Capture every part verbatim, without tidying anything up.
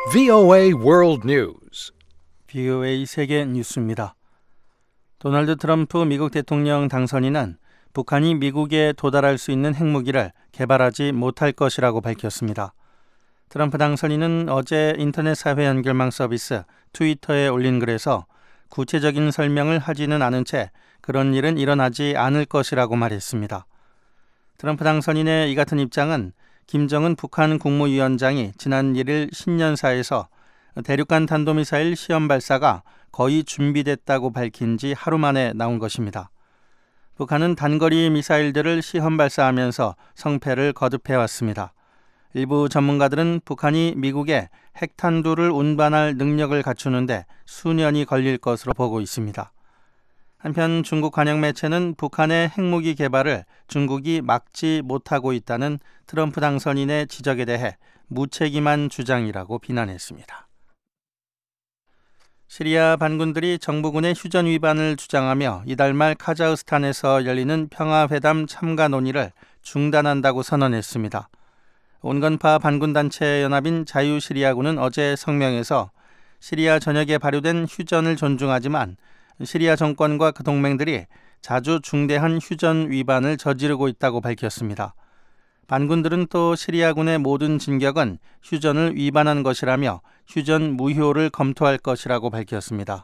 브이오에이 World News. 브이오에이 세계 뉴스입니다. 도널드 트럼프 미국 대통령 당선인은 북한이 미국에 도달할 수 있는 핵무기를 개발하지 못할 것이라고 밝혔습니다. 트럼프 당선인은 어제 인터넷 사회 연결망 서비스 트위터에 올린 글에서 구체적인 설명을 하지는 않은 채 그런 일은 일어나지 않을 것이라고 말했습니다. 트럼프 당선인의 이 같은 입장은 김정은 북한 국무위원장이 지난 일 일 신년사에서 대륙간 탄도미사일 시험 발사가 거의 준비됐다고 밝힌 지 하루 만에 나온 것입니다. 북한은 단거리 미사일들을 시험 발사하면서 성패를 거듭해왔습니다. 일부 전문가들은 북한이 미국에 핵탄두를 운반할 능력을 갖추는데 수년이 걸릴 것으로 보고 있습니다. 한편 중국 관영 매체는 북한의 핵무기 개발을 중국이 막지 못하고 있다는 트럼프 당선인의 지적에 대해 무책임한 주장이라고 비난했습니다. 시리아 반군들이 정부군의 휴전 위반을 주장하며 이달 말 카자흐스탄에서 열리는 평화회담 참가 논의를 중단한다고 선언했습니다. 온건파 반군단체 연합인 자유시리아군은 어제 성명에서 시리아 전역에 발효된 휴전을 존중하지만 시리아 정권과 그 동맹들이 자주 중대한 휴전 위반을 저지르고 있다고 밝혔습니다. 반군들은 또 시리아군의 모든 진격은 휴전을 위반한 것이라며 휴전 무효를 검토할 것이라고 밝혔습니다.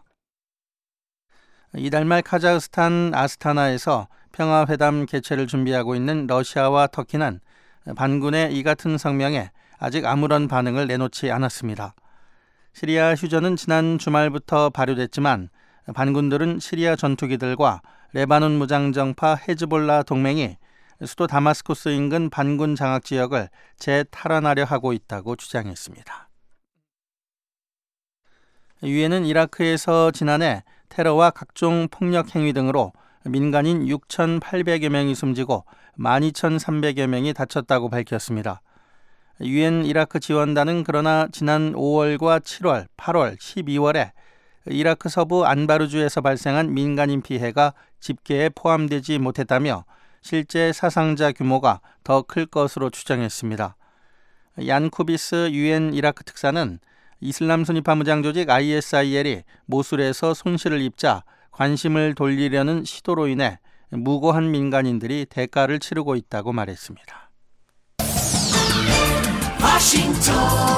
이달 말 카자흐스탄 아스타나에서 평화회담 개최를 준비하고 있는 러시아와 터키는 반군의 이 같은 성명에 아직 아무런 반응을 내놓지 않았습니다. 시리아 휴전은 지난 주말부터 발효됐지만 반군들은 시리아 전투기들과 레바논 무장정파 헤즈볼라 동맹이 수도 다마스쿠스 인근 반군 장악 지역을 재탈환하려 하고 있다고 주장했습니다. 유엔은 이라크에서 지난해 테러와 각종 폭력 행위 등으로 민간인 육천팔백여 명이 숨지고 만 이천삼백여 명이 다쳤다고 밝혔습니다. 유엔 이라크 지원단은 그러나 지난 오월과 칠월, 팔월, 십이월에 이라크 서부 안바르주에서 발생한 민간인 피해가 집계에 포함되지 못했다며 실제 사상자 규모가 더 클 것으로 추정했습니다. 얀 쿠비스 유엔 이라크 특사는 이슬람 순위파 무장 조직 아이에스아이엘이 모술에서 손실을 입자 관심을 돌리려는 시도로 인해 무고한 민간인들이 대가를 치르고 있다고 말했습니다. 워싱턴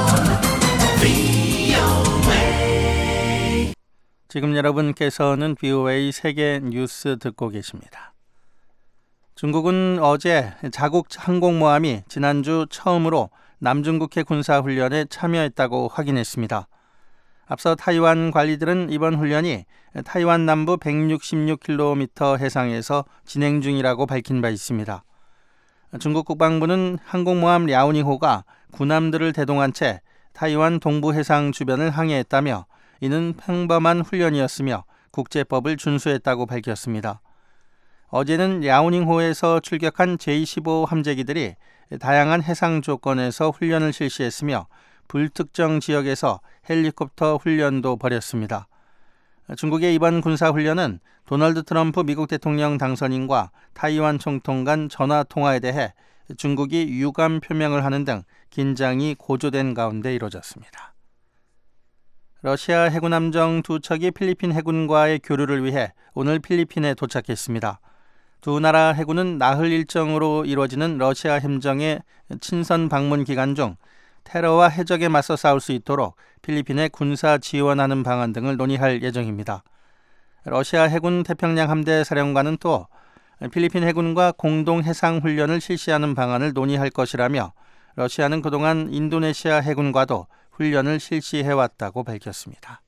브이오에이 지금 여러분께서는 브이오에이 세계 뉴스 듣고 계십니다. 중국은 어제 자국 항공모함이 지난주 처음으로 남중국해 군사훈련에 참여했다고 확인했습니다. 앞서 타이완 관리들은 이번 훈련이 타이완 남부 백육십육 킬로미터 해상에서 진행 중이라고 밝힌 바 있습니다. 중국 국방부는 항공모함 랴오닝호가 군함들을 대동한 채 타이완 동부 해상 주변을 항해했다며 이는 평범한 훈련이었으며 국제법을 준수했다고 밝혔습니다. 어제는 랴오닝호에서 출격한 제이 십오 함재기들이 다양한 해상 조건에서 훈련을 실시했으며 불특정 지역에서 헬리콥터 훈련도 벌였습니다. 중국의 이번 군사훈련은 도널드 트럼프 미국 대통령 당선인과 타이완 총통 간 전화통화에 대해 중국이 유감 표명을 하는 등 긴장이 고조된 가운데 이뤄졌습니다. 러시아 해군 함정 두 척이 필리핀 해군과의 교류를 위해 오늘 필리핀에 도착했습니다. 두 나라 해군은 나흘 일정으로 이루어지는 러시아 함정의 친선 방문 기간 중 테러와 해적에 맞서 싸울 수 있도록 필리핀에 군사 지원하는 방안 등을 논의할 예정입니다. 러시아 해군 태평양 함대 사령관은 또 필리핀 해군과 공동 해상 훈련을 실시하는 방안을 논의할 것이라며 러시아는 그동안 인도네시아 해군과도 훈련을 실시해왔다고 밝혔습니다.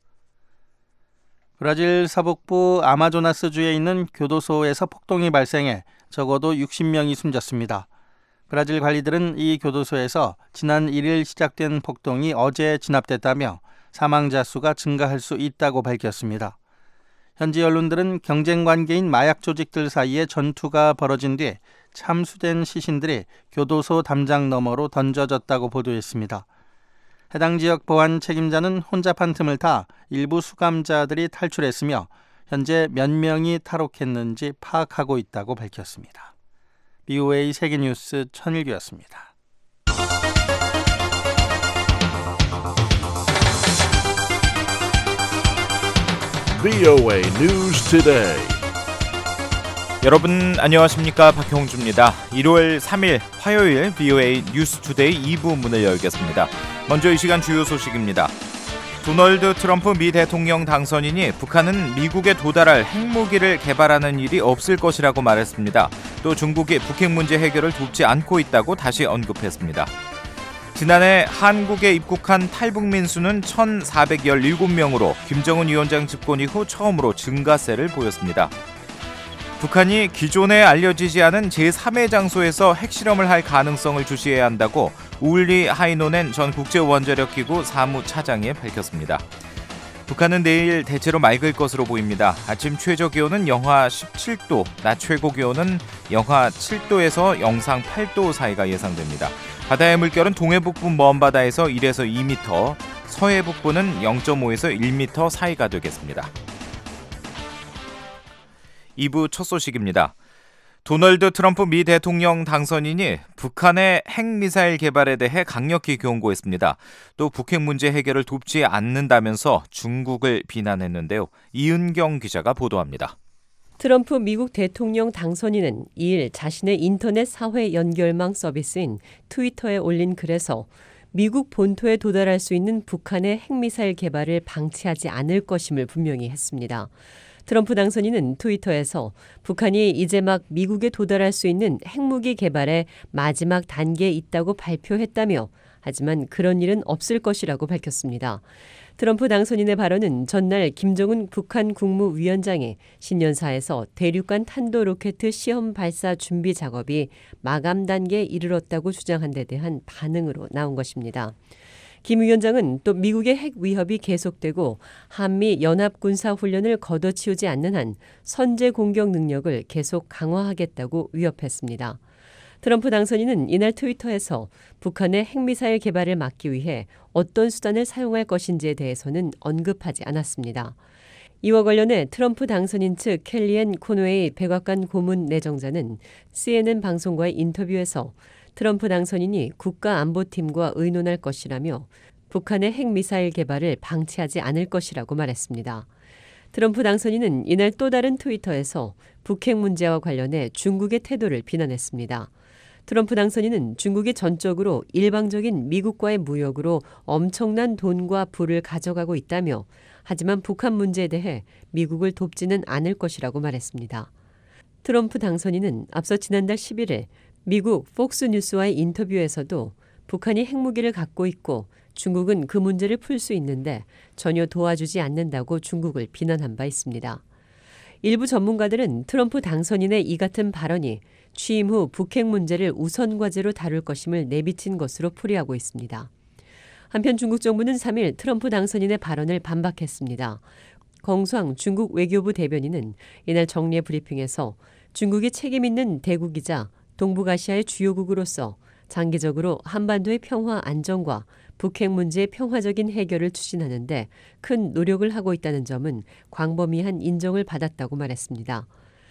브라질 서북부 아마조나스주에 있는 교도소에서 폭동이 발생해 적어도 육십 명이 숨졌습니다. 브라질 관리들은 이 교도소에서 지난 일 일 시작된 폭동이 어제 진압됐다며 사망자 수가 증가할 수 있다고 밝혔습니다. 현지 언론들은 경쟁 관계인 마약 조직들 사이에 전투가 벌어진 뒤 참수된 시신들이 교도소 담장 너머로 던져졌다고 보도했습니다. 해당 지역 보안 책임자는 혼잡한 틈을 타 일부 수감자들이 탈출했으며 현재 몇 명이 탈옥했는지 파악하고 있다고 밝혔습니다. 브이오에이 세계뉴스 천일규였습니다. 브이오에이 News Today. 여러분 안녕하십니까, 박형주입니다. 일월 삼일 화요일 브이오에이 뉴스 투데이 이 부 문을 열겠습니다. 먼저 이 시간 주요 소식입니다. 도널드 트럼프 미 대통령 당선인이 북한은 미국에 도달할 핵무기를 개발하는 일이 없을 것이라고 말했습니다. 또 중국이 북핵 문제 해결을 돕지 않고 있다고 다시 언급했습니다. 지난해 한국에 입국한 탈북민 수는 천사백십칠 명으로 김정은 위원장 집권 이후 처음으로 증가세를 보였습니다. 북한이 기존에 알려지지 않은 제삼의 장소에서 핵실험을 할 가능성을 주시해야 한다고 우리 하이노넨 전 국제원자력기구 사무차장이 밝혔습니다. 북한은 내일 대체로 맑을 것으로 보입니다. 아침 최저기온은 영하 십칠 도, 낮 최고기온은 영하 칠 도에서 영상 팔 도 사이가 예상됩니다. 바다의 물결은 동해북부 먼바다에서 일에서 이 미터, 서해북부는 영 점 오에서 일 미터 사이가 되겠습니다. 이 부 첫 소식입니다. 도널드 트럼프 미 대통령 당선인이 북한의 핵미사일 개발에 대해 강력히 경고했습니다. 또 북핵 문제 해결을 돕지 않는다면서 중국을 비난했는데요. 이은경 기자가 보도합니다. 트럼프 미국 대통령 당선인은 이일 자신의 인터넷 사회 연결망 서비스인 트위터에 올린 글에서 미국 본토에 도달할 수 있는 북한의 핵미사일 개발을 방치하지 않을 것임을 분명히 했습니다. 트럼프 당선인은 트위터에서 북한이 이제 막 미국에 도달할 수 있는 핵무기 개발의 마지막 단계에 있다고 발표했다며, 하지만 그런 일은 없을 것이라고 밝혔습니다. 트럼프 당선인의 발언은 전날 김정은 북한 국무위원장이 신년사에서 대륙간 탄도 로켓 시험 발사 준비 작업이 마감 단계에 이르렀다고 주장한 데 대한 반응으로 나온 것입니다. 김 위원장은 또 미국의 핵 위협이 계속되고 한미 연합군사훈련을 걷어치우지 않는 한 선제 공격 능력을 계속 강화하겠다고 위협했습니다. 트럼프 당선인은 이날 트위터에서 북한의 핵미사일 개발을 막기 위해 어떤 수단을 사용할 것인지에 대해서는 언급하지 않았습니다. 이와 관련해 트럼프 당선인 측 켈리앤 코노웨이 백악관 고문 내정자는 씨엔엔 방송과의 인터뷰에서 트럼프 당선인이 국가안보팀과 의논할 것이라며 북한의 핵미사일 개발을 방치하지 않을 것이라고 말했습니다. 트럼프 당선인은 이날 또 다른 트위터에서 북핵 문제와 관련해 중국의 태도를 비난했습니다. 트럼프 당선인은 중국이 전적으로 일방적인 미국과의 무역으로 엄청난 돈과 부를 가져가고 있다며, 하지만 북한 문제에 대해 미국을 돕지는 않을 것이라고 말했습니다. 트럼프 당선인은 앞서 지난달 십일일 미국 폭스뉴스와의 인터뷰에서도 북한이 핵무기를 갖고 있고 중국은 그 문제를 풀 수 있는데 전혀 도와주지 않는다고 중국을 비난한 바 있습니다. 일부 전문가들은 트럼프 당선인의 이 같은 발언이 취임 후 북핵 문제를 우선 과제로 다룰 것임을 내비친 것으로 풀이하고 있습니다. 한편 중국 정부는 삼일 트럼프 당선인의 발언을 반박했습니다. 공수왕 중국 외교부 대변인은 이날 정례 브리핑에서 중국이 책임 있는 대국이자 동북아시아의 주요국으로서 장기적으로 한반도의 평화 안정과 북핵 문제의 평화적인 해결을 추진하는 데 큰 노력을 하고 있다는 점은 광범위한 인정을 받았다고 말했습니다.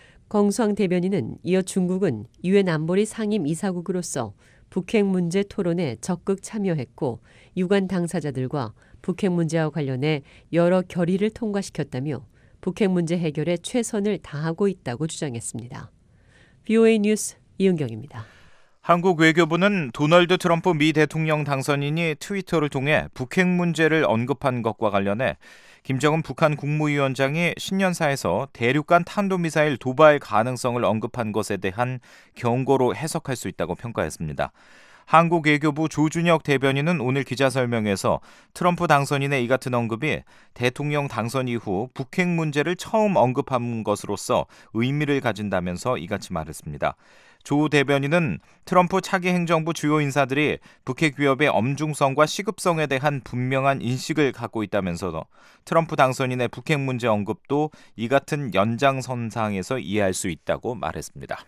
공수왕 대변인은 이어 중국은 유엔 안보리 상임 이사국으로서 북핵 문제 토론에 적극 참여했고 유관 당사자들과 북핵 문제와 관련해 여러 결의를 통과시켰다며 북핵 문제 해결에 최선을 다하고 있다고 주장했습니다. 브이오에이 뉴스 이은경입니다. 한국 외교부는 도널드 트럼프 미 대통령 당선인이 트위터를 통해 북핵 문제를 언급한 것과 관련해 김정은 북한 국무위원장이 신년사에서 대륙간 탄도미사일 도발 가능성을 언급한 것에 대한 경고로 해석할 수 있다고 평가했습니다. 한국 외교부 조준혁 대변인은 오늘 기자설명에서 트럼프 당선인의 이 같은 언급이 대통령 당선 이후 북핵 문제를 처음 언급한 것으로서 의미를 가진다면서 이같이 말했습니다. 조 대변인은 트럼프 차기 행정부 주요 인사들이 북핵 위협의 엄중성과 시급성에 대한 분명한 인식을 갖고 있다면서 트럼프 당선인의 북핵 문제 언급도 이 같은 연장선상에서 이해할 수 있다고 말했습니다.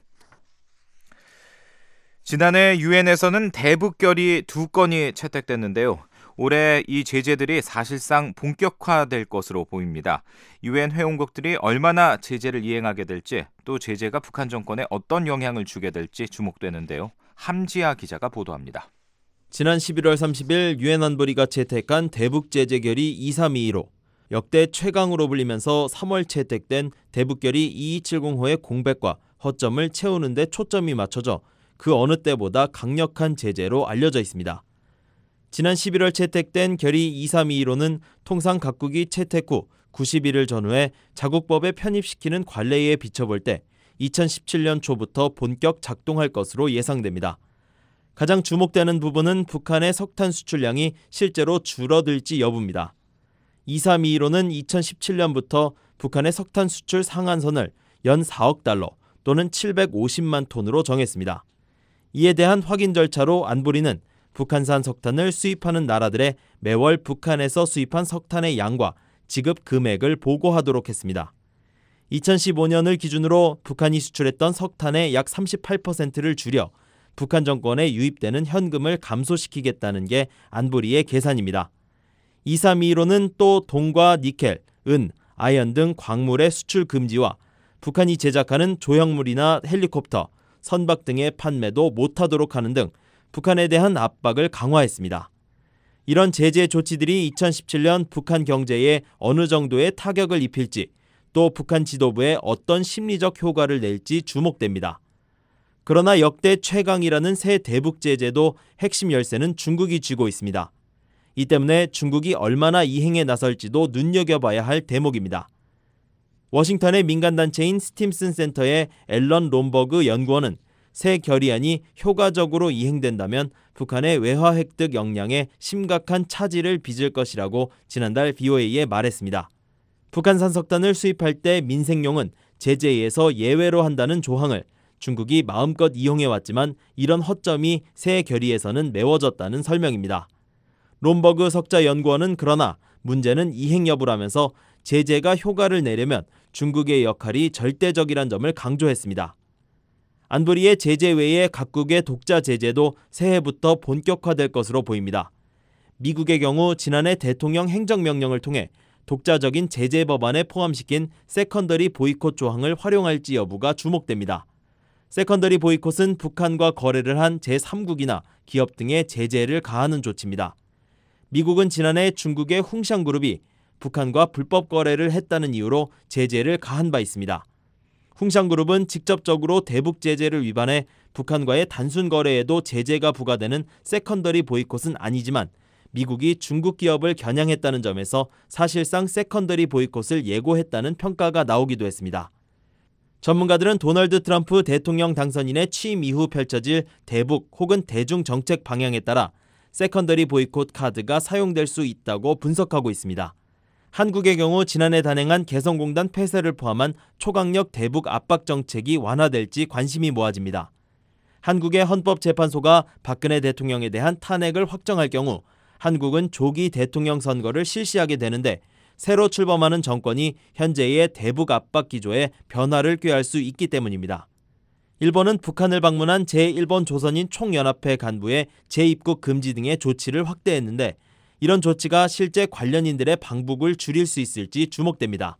지난해 유엔에서는 대북결의 두 건이 채택됐는데요. 올해 이 제재들이 사실상 본격화될 것으로 보입니다. 유엔 회원국들이 얼마나 제재를 이행하게 될지, 또 제재가 북한 정권에 어떤 영향을 주게 될지 주목되는데요. 함지아 기자가 보도합니다. 지난 십일월 삼십일 유엔 안보리가 채택한 대북 제재 결의 이삼이이로 역대 최강으로 불리면서 삼월 채택된 대북결의 이이칠공호의 공백과 허점을 채우는 데 초점이 맞춰져 그 어느 때보다 강력한 제재로 알려져 있습니다. 지난 십일월 채택된 결의 이삼이일호는 통상 각국이 채택 후 구십일일 전후에 자국법에 편입시키는 관례에 비춰볼 때 이천십칠년 초부터 본격 작동할 것으로 예상됩니다. 가장 주목되는 부분은 북한의 석탄 수출량이 실제로 줄어들지 여부입니다. 이삼이일호는 이천십칠년부터 북한의 석탄 수출 상한선을 연 사억 달러 또는 칠백오십만 톤으로 정했습니다. 이에 대한 확인 절차로 안보리는 북한산 석탄을 수입하는 나라들의 매월 북한에서 수입한 석탄의 양과 지급 금액을 보고하도록 했습니다. 이천십오년을 기준으로 북한이 수출했던 석탄의 약 삼십팔 퍼센트를 줄여 북한 정권에 유입되는 현금을 감소시키겠다는 게 안보리의 계산입니다. 이삼이일호는 또 동과 니켈, 은, 아연 등 광물의 수출 금지와 북한이 제작하는 조형물이나 헬리콥터, 선박 등의 판매도 못하도록 하는 등 북한에 대한 압박을 강화했습니다. 이런 제재 조치들이 이천십칠년 북한 경제에 어느 정도의 타격을 입힐지 또 북한 지도부에 어떤 심리적 효과를 낼지 주목됩니다. 그러나 역대 최강이라는 새 대북 제재도 핵심 열쇠는 중국이 쥐고 있습니다. 이 때문에 중국이 얼마나 이행에 나설지도 눈여겨봐야 할 대목입니다. 워싱턴의 민간단체인 스팀슨 센터의 앨런 롬버그 연구원은 새 결의안이 효과적으로 이행된다면 북한의 외화 획득 역량에 심각한 차질을 빚을 것이라고 지난달 브이오에이에 말했습니다. 북한산 석탄을 수입할 때 민생용은 제재에서 예외로 한다는 조항을 중국이 마음껏 이용해왔지만 이런 허점이 새 결의에서는 메워졌다는 설명입니다. 롬버그 석자 연구원은 그러나 문제는 이행 여부라면서 제재가 효과를 내려면 중국의 역할이 절대적이란 점을 강조했습니다. 안보리의 제재 외에 각국의 독자 제재도 새해부터 본격화될 것으로 보입니다. 미국의 경우 지난해 대통령 행정명령을 통해 독자적인 제재 법안에 포함시킨 세컨더리 보이콧 조항을 활용할지 여부가 주목됩니다. 세컨더리 보이콧은 북한과 거래를 한 제삼국이나 기업 등의 제재를 가하는 조치입니다. 미국은 지난해 중국의 흥샹그룹이 북한과 불법 거래를 했다는 이유로 제재를 가한 바 있습니다. 흥샹그룹은 직접적으로 대북 제재를 위반해 북한과의 단순 거래에도 제재가 부과되는 세컨더리 보이콧은 아니지만 미국이 중국 기업을 겨냥했다는 점에서 사실상 세컨더리 보이콧을 예고했다는 평가가 나오기도 했습니다. 전문가들은 도널드 트럼프 대통령 당선인의 취임 이후 펼쳐질 대북 혹은 대중 정책 방향에 따라 세컨더리 보이콧 카드가 사용될 수 있다고 분석하고 있습니다. 한국의 경우 지난해 단행한 개성공단 폐쇄를 포함한 초강력 대북 압박 정책이 완화될지 관심이 모아집니다. 한국의 헌법재판소가 박근혜 대통령에 대한 탄핵을 확정할 경우 한국은 조기 대통령 선거를 실시하게 되는데 새로 출범하는 정권이 현재의 대북 압박 기조에 변화를 꾀할 수 있기 때문입니다. 일본은 북한을 방문한 제일본 조선인 총연합회 간부의 재입국 금지 등의 조치를 확대했는데 이런 조치가 실제 관련인들의 방북을 줄일 수 있을지 주목됩니다.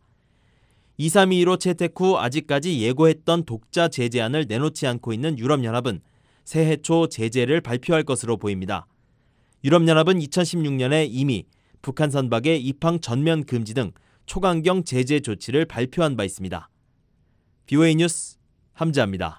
이삼이일호 채택 후 아직까지 예고했던 독자 제재안을 내놓지 않고 있는 유럽연합은 새해 초 제재를 발표할 것으로 보입니다. 유럽연합은 이천십육년에 이미 북한 선박의 입항 전면 금지 등 초강경 제재 조치를 발표한 바 있습니다. 브이오에이 뉴스 함지아입니다.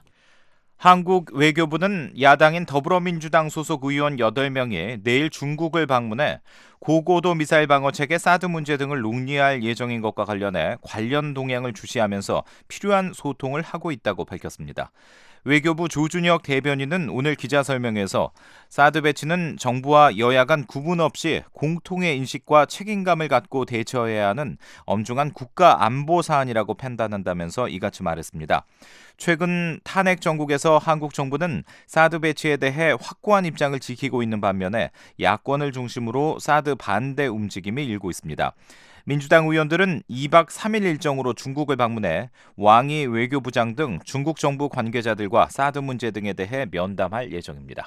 한국 외교부는 야당인 더불어민주당 소속 의원 여덟 명이 내일 중국을 방문해 고고도 미사일 방어체계 사드 문제 등을 논의할 예정인 것과 관련해 관련 동향을 주시하면서 필요한 소통을 하고 있다고 밝혔습니다. 외교부 조준혁 대변인은 오늘 기자설명회에서 사드 배치는 정부와 여야 간 구분 없이 공통의 인식과 책임감을 갖고 대처해야 하는 엄중한 국가 안보 사안이라고 판단한다면서 이같이 말했습니다. 최근 탄핵 정국에서 한국 정부는 사드 배치에 대해 확고한 입장을 지키고 있는 반면에 야권을 중심으로 사드 반대 움직임이 일고 있습니다. 민주당 의원들은 이박 삼일 일정으로 중국을 방문해 왕이 외교부장 등 중국 정부 관계자들과 사드 문제 등에 대해 면담할 예정입니다.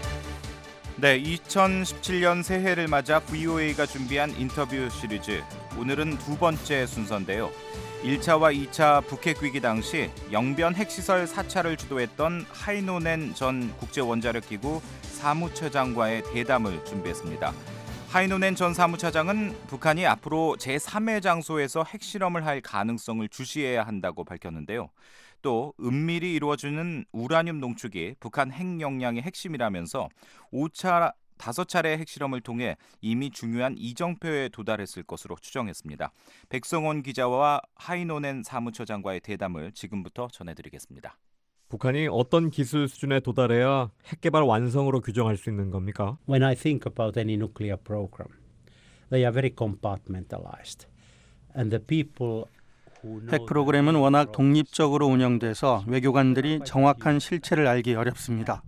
네, 이천십칠년 새해를 맞아 브이오에이가 준비한 인터뷰 시리즈 오늘은 두 번째 순서인데요. 일 차와 이 차 북핵 위기 당시 영변 핵시설 사찰을 주도했던 하이노넨 전 국제원자력기구 사무처장과의 대담을 준비했습니다. 하이노넨 전 사무처장은 북한이 앞으로 제삼 의 장소에서 핵실험을 할 가능성을 주시해야 한다고 밝혔는데요. 또 은밀히 이루어지는 우라늄 농축이 북한 핵 역량의 핵심이라면서 오 차 다섯 차례 핵실험을 통해 이미 중요한 이정표에 도달했을 것으로 추정했습니다. 백성원 기자와 하이노넨 사무처장과의 대담을 지금부터 전해드리겠습니다. 북한이 어떤 기술 수준에 도달해야 핵개발 완성으로 규정할 수 있는 겁니까? When I think about any nuclear program, they are very compartmentalized. And the people 핵 프로그램은 워낙 독립적으로 운영돼서 외교관들이 정확한 실체를 알기 어렵습니다.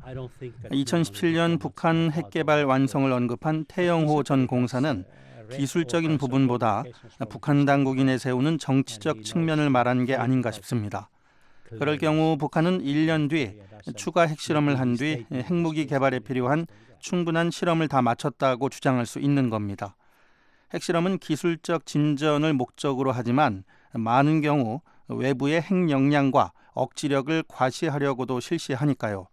이천십칠 년 북한 핵개발 완성을 언급한 태영호 전 공사는 기술적인 부분보다 북한 당국이 내세우는 정치적 측면을 말한 게 아닌가 싶습니다. 그럴 경우 북한은 일 년 뒤 추가 핵실험을 한 뒤 핵무기 개발에 필요한 충분한 실험을 다 마쳤다고 주장할 수 있는 겁니다. 핵실험은 기술적 진전을 목적으로 하지만 많은 경우 외부의 핵 역량과 억지력을 과시하려고도 실시하니까요.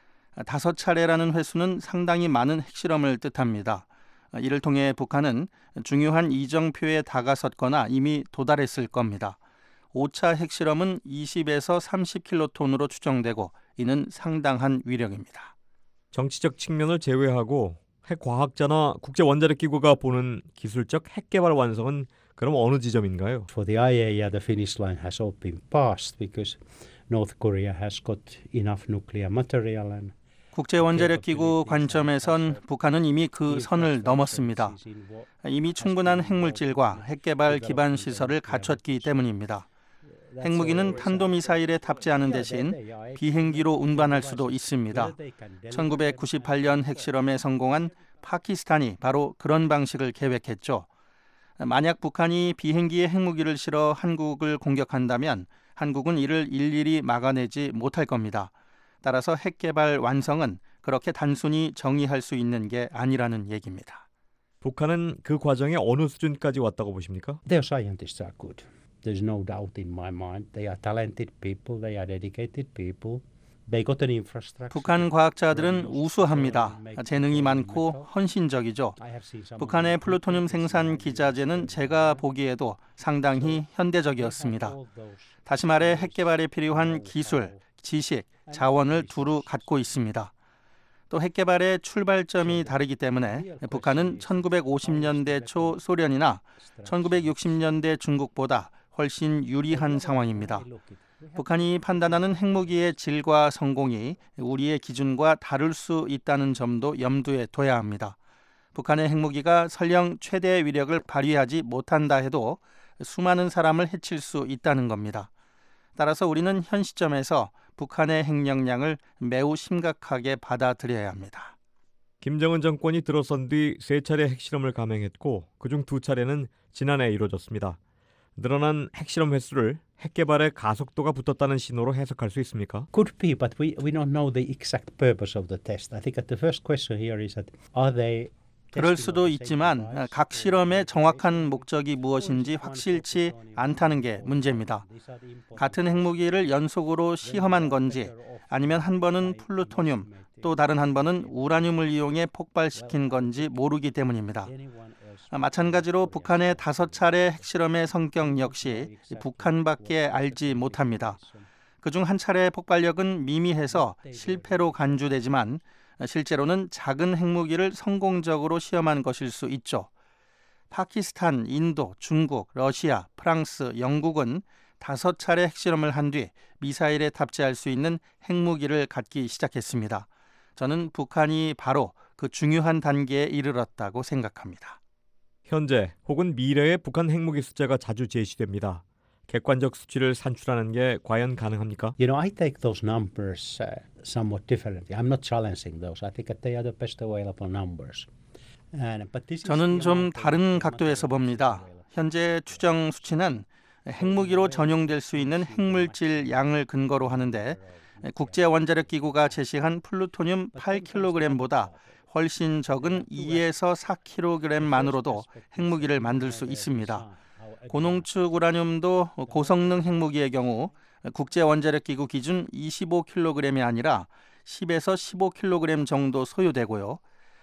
다섯 차례라는 횟수는 상당히 많은 핵실험을 뜻합니다. 이를 통해 북한은 중요한 이정표에 다가섰거나 이미 도달했을 겁니다. 오 차 핵실험은 이십에서 삼십 킬로톤으로 추정되고 이는 상당한 위력입니다. 정치적 측면을 제외하고 핵과학자나 국제원자력기구가 보는 기술적 핵개발 완성은 그럼 어느 지점인가요? For the I A E A, the finish line has all been passed because North Korea has got enough nuclear material and 국제원자력기구 관점에선 북한은 이미 그 선을 넘었습니다. 이미 충분한 핵물질과 핵개발 기반 시설을 갖췄기 때문입니다. 핵무기는 탄도미사일에 탑재하는 대신 비행기로 운반할 수도 있습니다. 천구백구십팔 년 핵실험에 성공한 파키스탄이 바로 그런 방식을 계획했죠. 만약 북한이 비행기에 핵무기를 실어 한국을 공격한다면 한국은 이를 일일이 막아내지 못할 겁니다. 따라서 핵개발 완성은 그렇게 단순히 정의할 수 있는 게 아니라는 얘기입니다. 북한은 그 과정에 어느 수준까지 왔다고 보십니까? their scientists are good. There's no doubt in my mind. They are talented people. They are dedicated people. They got an infrastructure. 북한 과학자들은 우수합니다. 재능이 많고 헌신적이죠. 북한의 플루토늄 생산 기자재는 제가 보기에도 상당히 현대적이었습니다. 다시 말해 핵개발에 필요한 기술, 지식, 자원을 두루 갖고 있습니다. 또 핵개발의 출발점이 다르기 때문에 북한은 천구백오십 년대 초 소련이나 천구백육십 년대 중국보다 훨씬 유리한 상황입니다. 북한이 판단하는 핵무기의 질과 성공이 우리의 기준과 다를 수 있다는 점도 염두에 둬야 합니다. 북한의 핵무기가 설령 최대 위력을 발휘하지 못한다 해도 수많은 사람을 해칠 수 있다는 겁니다. 따라서 우리는 현 시점에서 북한의 핵 역량을 매우 심각하게 받아들여야 합니다. 김정은 정권이 들어선 뒤 세 차례 핵실험을 감행했고 그중 두 차례는 지난해 이루어졌습니다. 늘어난 핵실험 횟수를 핵개발의 가속도가 붙었다는 신호로 해석할 수 있습니까? Could be, but we we don't know the exact purpose of the test. I think that the first question here is that are they 그럴 수도 있지만 각 실험의 정확한 목적이 무엇인지 확실치 않다는 게 문제입니다. 같은 핵무기를 연속으로 시험한 건지 아니면 한 번은 플루토늄 또 다른 한 번은 우라늄을 이용해 폭발시킨 건지 모르기 때문입니다. 마찬가지로 북한의 다섯 차례 핵실험의 성격 역시 북한밖에 알지 못합니다. 그중 한 차례의 폭발력은 미미해서 실패로 간주되지만 실제로는 작은 핵무기를 성공적으로 시험한 것일 수 있죠. 파키스탄, 인도, 중국, 러시아, 프랑스, 영국은 다섯 차례 핵실험을 한 뒤 미사일에 탑재할 수 있는 핵무기를 갖기 시작했습니다. 저는 북한이 바로 그 중요한 단계에 이르렀다고 생각합니다. 현재 혹은 미래의 북한 핵무기 숫자가 자주 제시됩니다. 객관적 수치를 산출하는 게 과연 가능합니까? You know, I take those numbers uh, somewhat differently. I'm not challenging those. I think that they are the best available numbers. And, but this is 저는 좀 다른 각도에서 봅니다. 현재 추정 수치는 핵무기로 전용될 수 있는 핵물질 양을 근거로 하는데 국제원자력기구가 제시한 플루토늄 팔 킬로그램보다 훨씬 적은 이에서 사 킬로그램만으로도 핵무기를 만들 수 있습니다. 고농축 우라늄도 고성능 핵무기의 경우 국제원자력기구 기준 이십오 킬로그램이 아니라 십에서 십오 킬로그램 정도 소요되고요.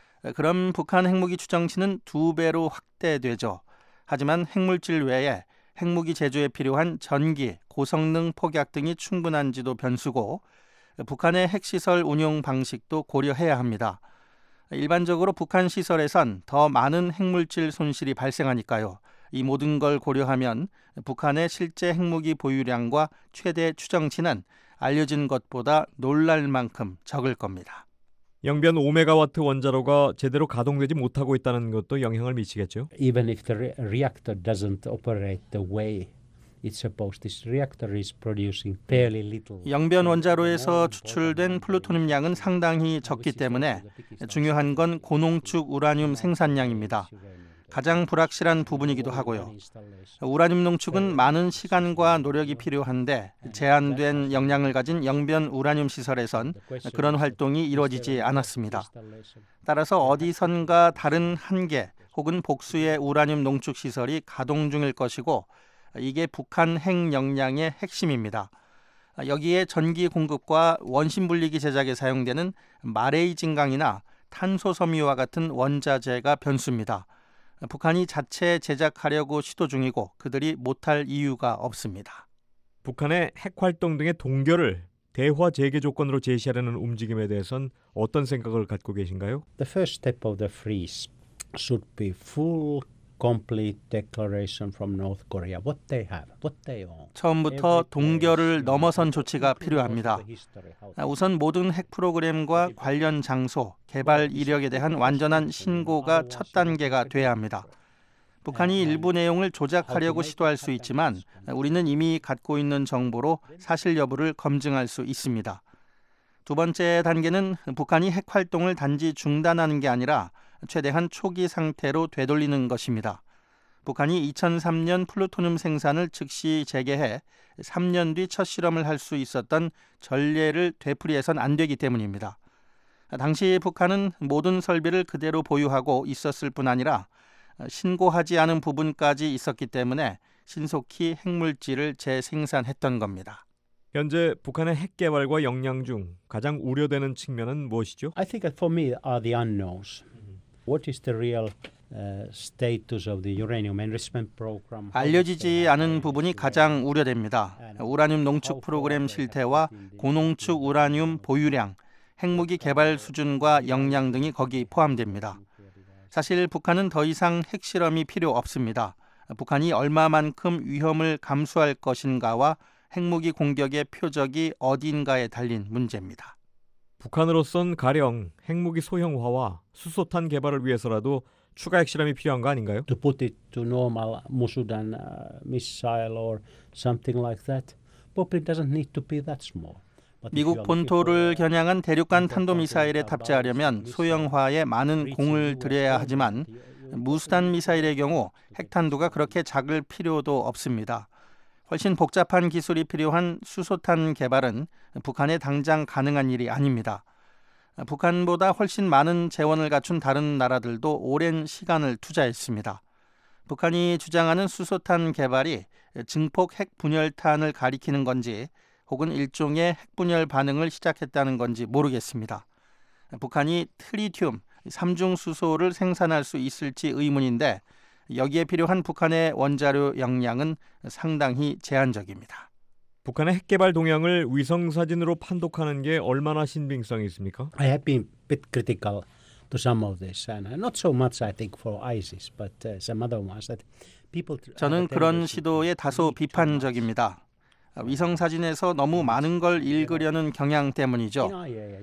그럼 북한 핵무기 추정치는 두 배로 확대되죠. 하지만 핵물질 외에 핵무기 제조에 필요한 전기, 고성능 폭약 등이 충분한지도 변수고 북한의 핵시설 운용 방식도 고려해야 합니다. 일반적으로 북한 시설에선 더 많은 핵물질 손실이 발생하니까요. 이 모든 걸 고려하면 북한의 실제 핵무기 보유량과 최대 추정치는 알려진 것보다 놀랄 만큼 적을 겁니다. 영변 오 메가와트 원자로가 제대로 가동되지 못하고 있다는 것도 영향을 미치겠죠? Even if the re- reactor doesn't operate the way it's supposed, this reactor is producing fairly little. 영변 원자로에서 추출된 플루토늄 양은 상당히 적기 때문에 중요한 건 고농축 우라늄 생산량입니다. 가장 불확실한 부분이기도 하고요. 우라늄 농축은 많은 시간과 노력이 필요한데 제한된 역량을 가진 영변 우라늄 시설에선 그런 활동이 이루어지지 않았습니다. 따라서 어디선가 다른 한 개 혹은 복수의 우라늄 농축 시설이 가동 중일 것이고 이게 북한 핵 역량의 핵심입니다. 여기에 전기 공급과 원심 분리기 제작에 사용되는 마레이 진강이나 탄소 섬유와 같은 원자재가 변수입니다. 북한이 자체 제작하려고 시도 중이고 그들이 못할 이유가 없습니다. 북한의 핵활동 등의 동결을 대화 재개 조건으로 제시하려는 움직임에 대해선 어떤 생각을 갖고 계신가요? The first step of the freeze should be full, complete declaration from North Korea what they have, what they own. 처음부터 동결을 넘어선 조치가 필요합니다. 우선 모든 핵 프로그램과 관련 장소, 개발 이력에 대한 완전한 신고가 첫 단계가 돼야 합니다. 북한이 일부 내용을 조작하려고 시도할 수 있지만 우리는 이미 갖고 있는 정보로 사실 여부를 검증할 수 있습니다. 두 번째 단계는 북한이 핵 활동을 단지 중단하는 게 아니라 최대한 초기 상태로 되돌리는 것입니다. 북한이 이천삼 년 플루토늄 생산을 즉시 재개해 삼 년 뒤 첫 실험을 할 수 있었던 전례를 되풀이해선 안 되기 때문입니다. 당시 북한은 모든 설비를 그대로 보유하고 있었을 뿐 아니라 신고하지 않은 부분까지 있었기 때문에 신속히 핵물질을 재생산했던 겁니다. 현재 북한의 핵 개발과 역량 중 가장 우려되는 측면은 무엇이죠? I think that for me are the unknowns. What is the real uh, status of the uranium enrichment program? 알려지지 않은 부분이 가장 우려됩니다. 우라늄 농축 프로그램 실태와 고농축 우라늄 보유량, 핵무기 개발 수준과 역량 등이 거기 포함됩니다. 사실 북한은 더 이상 핵실험이 필요 없습니다. 북한이 얼마만큼 위험을 감수할 것인가와 핵무기 공격의 표적이 어딘가에 달린 문제입니다. 북한으로선 가령 핵무기 소형화와 수소탄 개발을 위해서라도 추가 핵실험이 필요한 거 아닌가요? To put it to normal Musudan uh, missile or something like that, probably doesn't need to be that small. 미국 본토를 겨냥한 대륙간 탄도미사일에 탑재하려면 소형화에 많은 공을 들여야 하지만 무수단 미사일의 경우 핵탄두가 그렇게 작을 필요도 없습니다. 훨씬 복잡한 기술이 필요한 수소탄 개발은 북한에 당장 가능한 일이 아닙니다. 북한보다 훨씬 많은 재원을 갖춘 다른 나라들도 오랜 시간을 투자했습니다. 북한이 주장하는 수소탄 개발이 증폭 핵분열탄을 가리키는 건지 혹은 일종의 핵분열 반응을 시작했다는 건지 모르겠습니다. 북한이 트리튬, 삼중수소를 생산할 수 있을지 의문인데 여기에 필요한 북한의 원자료 역량은 상당히 제한적입니다. 북한의 핵개발 동향을 위성사진으로 판독하는 게 얼마나 신빙성이 있습니까? I have been a bit critical to some of this, and not so much I think for ISIS, but uh, some other ones that people. 저는 그런 시도에 다소 비판적입니다. 위성사진에서 너무 많은 걸 읽으려는 경향 때문이죠.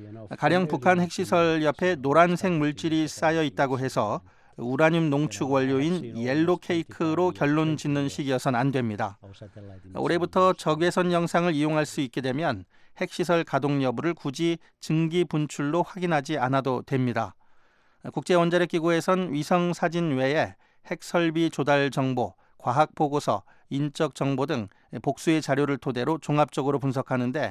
가령 북한 핵시설 옆에 노란색 물질이 쌓여 있다고 해서 우라늄 농축 원료인 옐로 케이크로 결론 짓는 식이어선 안 됩니다. 올해부터 적외선 영상을 이용할 수 있게 되면 핵시설 가동 여부를 굳이 증기 분출로 확인하지 않아도 됩니다. 국제원자력기구에선 위성 사진 외에 핵설비 조달 정보, 과학 보고서, 인적 정보 등 복수의 자료를 토대로 종합적으로 분석하는데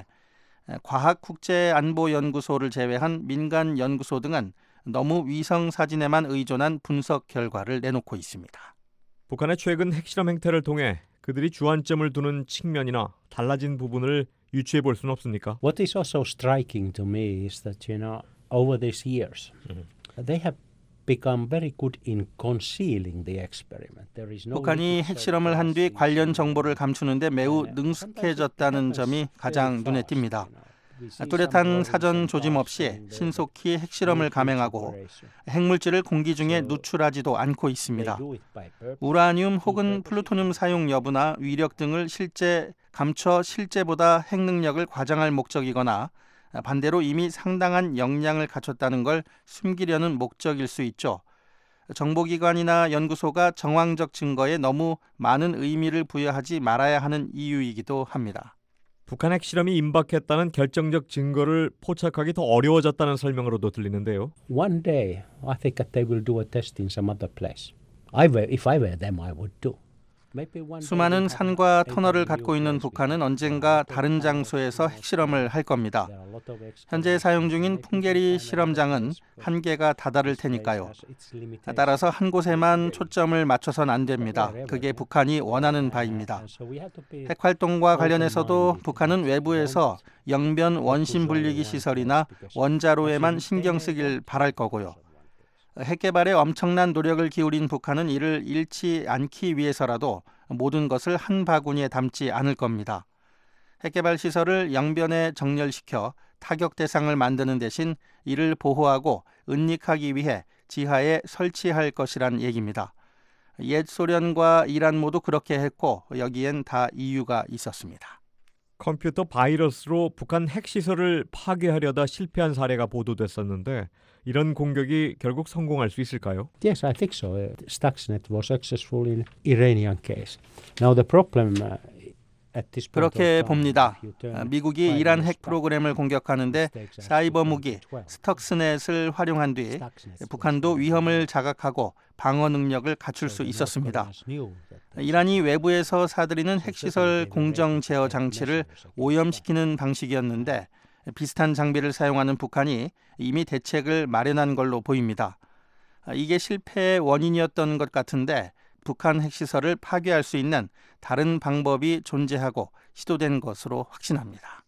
과학국제안보연구소를 제외한 민간 연구소 등은 너무 위성 사진에만 의존한 분석 결과를 내놓고 있습니다. 북한의 최근 핵실험 행태를 통해 그들이 주안점을 두는 측면이나 달라진 부분을 유추해 볼 수는 없습니까? What is also striking to me is that, you know, over these years, they have become very good in concealing the experiment. There is no 북한이 핵실험을 한 뒤 관련 정보를 감추는데 매우 능숙해졌다는 점이 가장 눈에 띕니다. 뚜렷한 사전 조짐 없이 신속히 핵실험을 감행하고 핵물질을 공기 중에 누출하지도 않고 있습니다. 우라늄 혹은 플루토늄 사용 여부나 위력 등을 실제 감춰 실제보다 핵 능력을 과장할 목적이거나 반대로 이미 상당한 역량을 갖췄다는 걸 숨기려는 목적일 수 있죠. 정보기관이나 연구소가 정황적 증거에 너무 많은 의미를 부여하지 말아야 하는 이유이기도 합니다. 북한 핵실험이 임박했다는 결정적 증거를 포착하기 더 어려워졌다는 설명으로도 들리는데요. One day, I think that they will do a test in some other place. I were, if I were them, I would do. 수많은 산과 터널을 갖고 있는 북한은 언젠가 다른 장소에서 핵실험을 할 겁니다. 현재 사용 중인 풍계리 실험장은 한계가 다다를 테니까요. 따라서 한 곳에만 초점을 맞춰선 안 됩니다. 그게 북한이 원하는 바입니다. 핵활동과 관련해서도 북한은 외부에서 영변 원심 분리기 시설이나 원자로에만 신경 쓰길 바랄 거고요. 핵 개발에 엄청난 노력을 기울인 북한은 이를 잃지 않기 위해서라도 모든 것을 한 바구니에 담지 않을 겁니다. 핵 개발 시설을 영변에 정렬시켜 타격 대상을 만드는 대신 이를 보호하고 은닉하기 위해 지하에 설치할 것이란 얘기입니다. 옛 소련과 이란 모두 그렇게 했고 여기엔 다 이유가 있었습니다. 컴퓨터 바이러스로 북한 핵시설을 파괴하려다 실패한 사례가 보도됐었는데 이런 공격이 결국 성공할 수 있을까요? Yes, I think so. Stuxnet was successful in Iranian case. Now the problem at this point 그렇게 봅니다. 미국이 이란 핵 프로그램을 공격하는데 사이버 무기 스턱스넷을 활용한 뒤 북한도 위험을 자각하고 방어 능력을 갖출 수 있었습니다. 이란이 외부에서 사들이는 핵시설 공정 제어 장치를 오염시키는 방식이었는데 비슷한 장비를 사용하는 북한이 이미 대책을 마련한 걸로 보입니다. 이게 실패의 원인이었던 것 같은데 북한 핵시설을 파괴할 수 있는 다른 방법이 존재하고 시도된 것으로 확신합니다.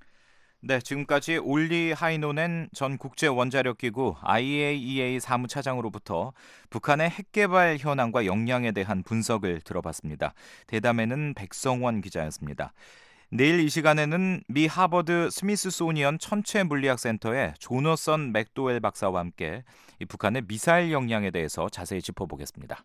네, 지금까지 올리 하이노넨 전 국제원자력기구 아이에이이에이 사무차장으로부터 북한의 핵개발 현황과 역량에 대한 분석을 들어봤습니다. 대담에는 백성원 기자였습니다. 내일 이 시간에는 미 하버드 스미스소니언 천체물리학센터의 조너선 맥도웰 박사와 함께 이 북한의 미사일 역량에 대해서 자세히 짚어보겠습니다.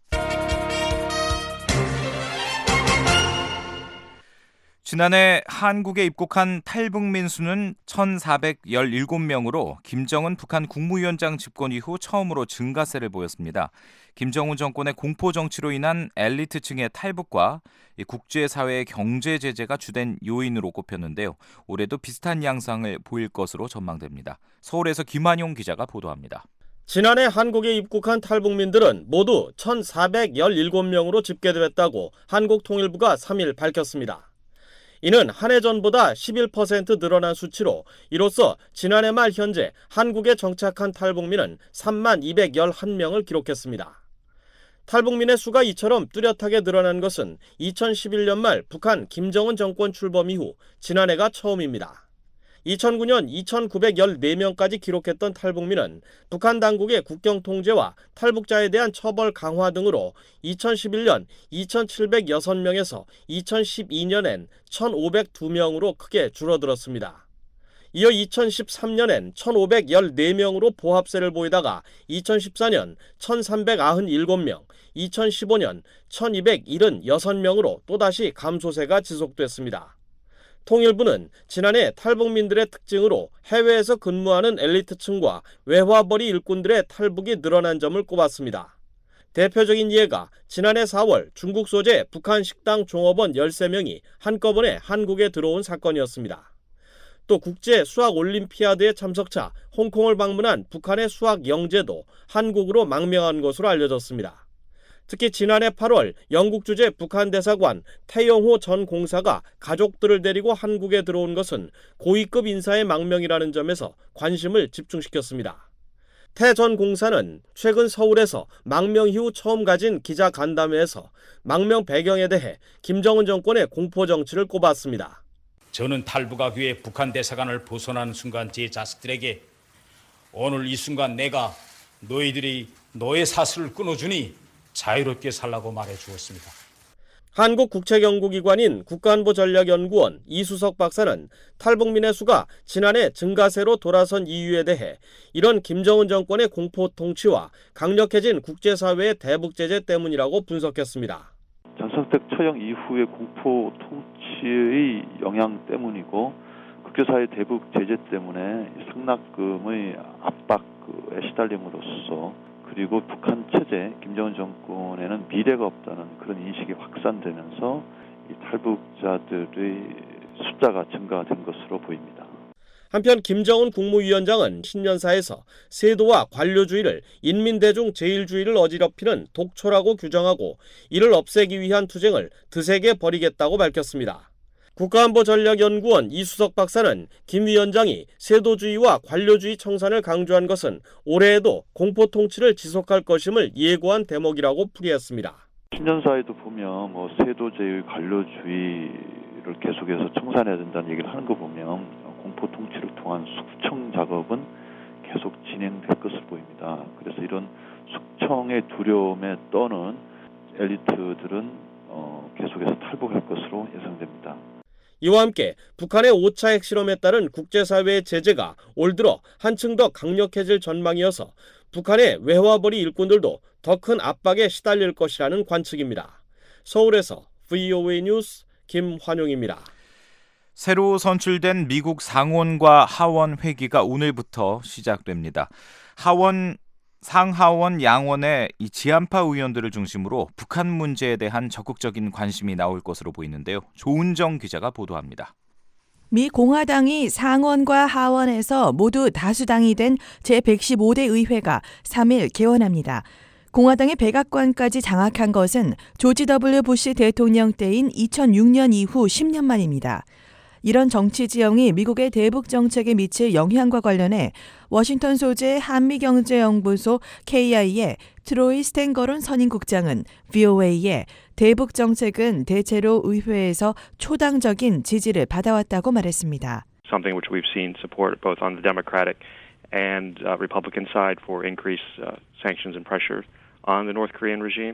지난해 한국에 입국한 탈북민 수는 천사백십칠 명으로 김정은 북한 국무위원장 집권 이후 처음으로 증가세를 보였습니다. 김정은 정권의 공포 정치로 인한 엘리트층의 탈북과 국제사회의 경제 제재가 주된 요인으로 꼽혔는데요. 올해도 비슷한 양상을 보일 것으로 전망됩니다. 서울에서 김한용 기자가 보도합니다. 지난해 한국에 입국한 탈북민들은 모두 천사백십칠 명으로 집계됐다고 한국통일부가 삼 일 밝혔습니다. 이는 한 해 전보다 십일 퍼센트 늘어난 수치로 이로써 지난해 말 현재 한국에 정착한 탈북민은 삼만 이백십일 명을 기록했습니다. 탈북민의 수가 이처럼 뚜렷하게 늘어난 것은 이천십일 년 말 북한 김정은 정권 출범 이후 지난해가 처음입니다. 이천구 년 이천구백십사 명까지 기록했던 탈북민은 북한 당국의 국경 통제와 탈북자에 대한 처벌 강화 등으로 이천십일 년 이천칠백육 명에서 이천십이 년엔 천오백이 명으로 크게 줄어들었습니다. 이어 이천십삼 년엔 천오백십사 명으로 보합세를 보이다가 이천십사 년 천삼백구십칠 명, 이천십오 년 천이백칠십육 명으로 또다시 감소세가 지속됐습니다. 통일부는 지난해 탈북민들의 특징으로 해외에서 근무하는 엘리트층과 외화벌이 일꾼들의 탈북이 늘어난 점을 꼽았습니다. 대표적인 예가 지난해 사월 중국 소재 북한 식당 종업원 열세 명이 한꺼번에 한국에 들어온 사건이었습니다. 또 국제 수학 올림피아드에 참석차 홍콩을 방문한 북한의 수학 영재도 한국으로 망명한 것으로 알려졌습니다. 특히 지난해 팔월 영국 주재 북한 대사관 태영호 전 공사가 가족들을 데리고 한국에 들어온 것은 고위급 인사의 망명이라는 점에서 관심을 집중시켰습니다. 태 전 공사는 최근 서울에서 망명 이후 처음 가진 기자 간담회에서 망명 배경에 대해 김정은 정권의 공포 정치를 꼽았습니다. 저는 탈북하기 위해 북한 대사관을 벗어나는 순간 제 자식들에게 오늘 이 순간 내가 너희들이 너의 사슬을 끊어주니 자유롭게 살라고 말해주었습니다. 한국국책연구기관인 국가안보전략연구원 이수석 박사는 탈북민의 수가 지난해 증가세로 돌아선 이유에 대해 이런 김정은 정권의 공포 통치와 강력해진 국제사회의 대북 제재 때문이라고 분석했습니다. 장성택 처형 이후의 공포 통치의 영향 때문이고 국제사회 대북 제재 때문에 상납금의 압박에 시달림으로써 그리고 북한 체제, 김정은 정권에는 미래가 없다는 그런 인식이 확산되면서 이 탈북자들의 숫자가 증가된 것으로 보입니다. 한편 김정은 국무위원장은 신년사에서 세도와 관료주의를 인민대중 제일주의를 어지럽히는 독초라고 규정하고 이를 없애기 위한 투쟁을 드세게 벌이겠다고 밝혔습니다. 국가안보전략연구원 이수석 박사는 김 위원장이 세도주의와 관료주의 청산을 강조한 것은 올해에도 공포 통치를 지속할 것임을 예고한 대목이라고 풀이했습니다. 신년사에도 보면 뭐 세도제의 관료주의를 계속해서 청산해야 된다는 얘기를 하는 거 보면 공포 통치를 통한 숙청 작업은 계속 진행될 것으로 보입니다. 그래서 이런 숙청의 두려움에 떠는 엘리트들은 어, 계속해서 탈북할 것으로 예상됩니다. 이와 함께 북한의 오 차 핵실험에 따른 국제사회의 제재가 올 들어 한층 더 강력해질 전망이어서 북한의 외화벌이 일꾼들도 더 큰 압박에 시달릴 것이라는 관측입니다. 서울에서 브이오에이 뉴스 김환용입니다. 새로 선출된 미국 상원과 하원 회기가 오늘부터 시작됩니다. 하원 상하원 양원의 이 지한파 의원들을 중심으로 북한 문제에 대한 적극적인 관심이 나올 것으로 보이는데요. 조은정 기자가 보도합니다. 미 공화당이 상원과 하원에서 모두 다수당이 된 제백십오 대 의회가 삼 일 개원합니다. 공화당의 백악관까지 장악한 것은 조지 더블유 부시 대통령 때인 이천육 년 이후 십 년 만입니다. 이런 정치 지형이 미국의 대북 정책에 미칠 영향과 관련해 워싱턴 소재 한미경제연구소 케이아이의 트로이 스탠거론 선임국장은 브이오에이에 대북 정책은 대체로 의회에서 초당적인 지지를 받아왔다고 말했습니다. Something which we've seen support both on the Democratic and uh, Republican side for increased uh, sanctions and pressure on the North Korean regime.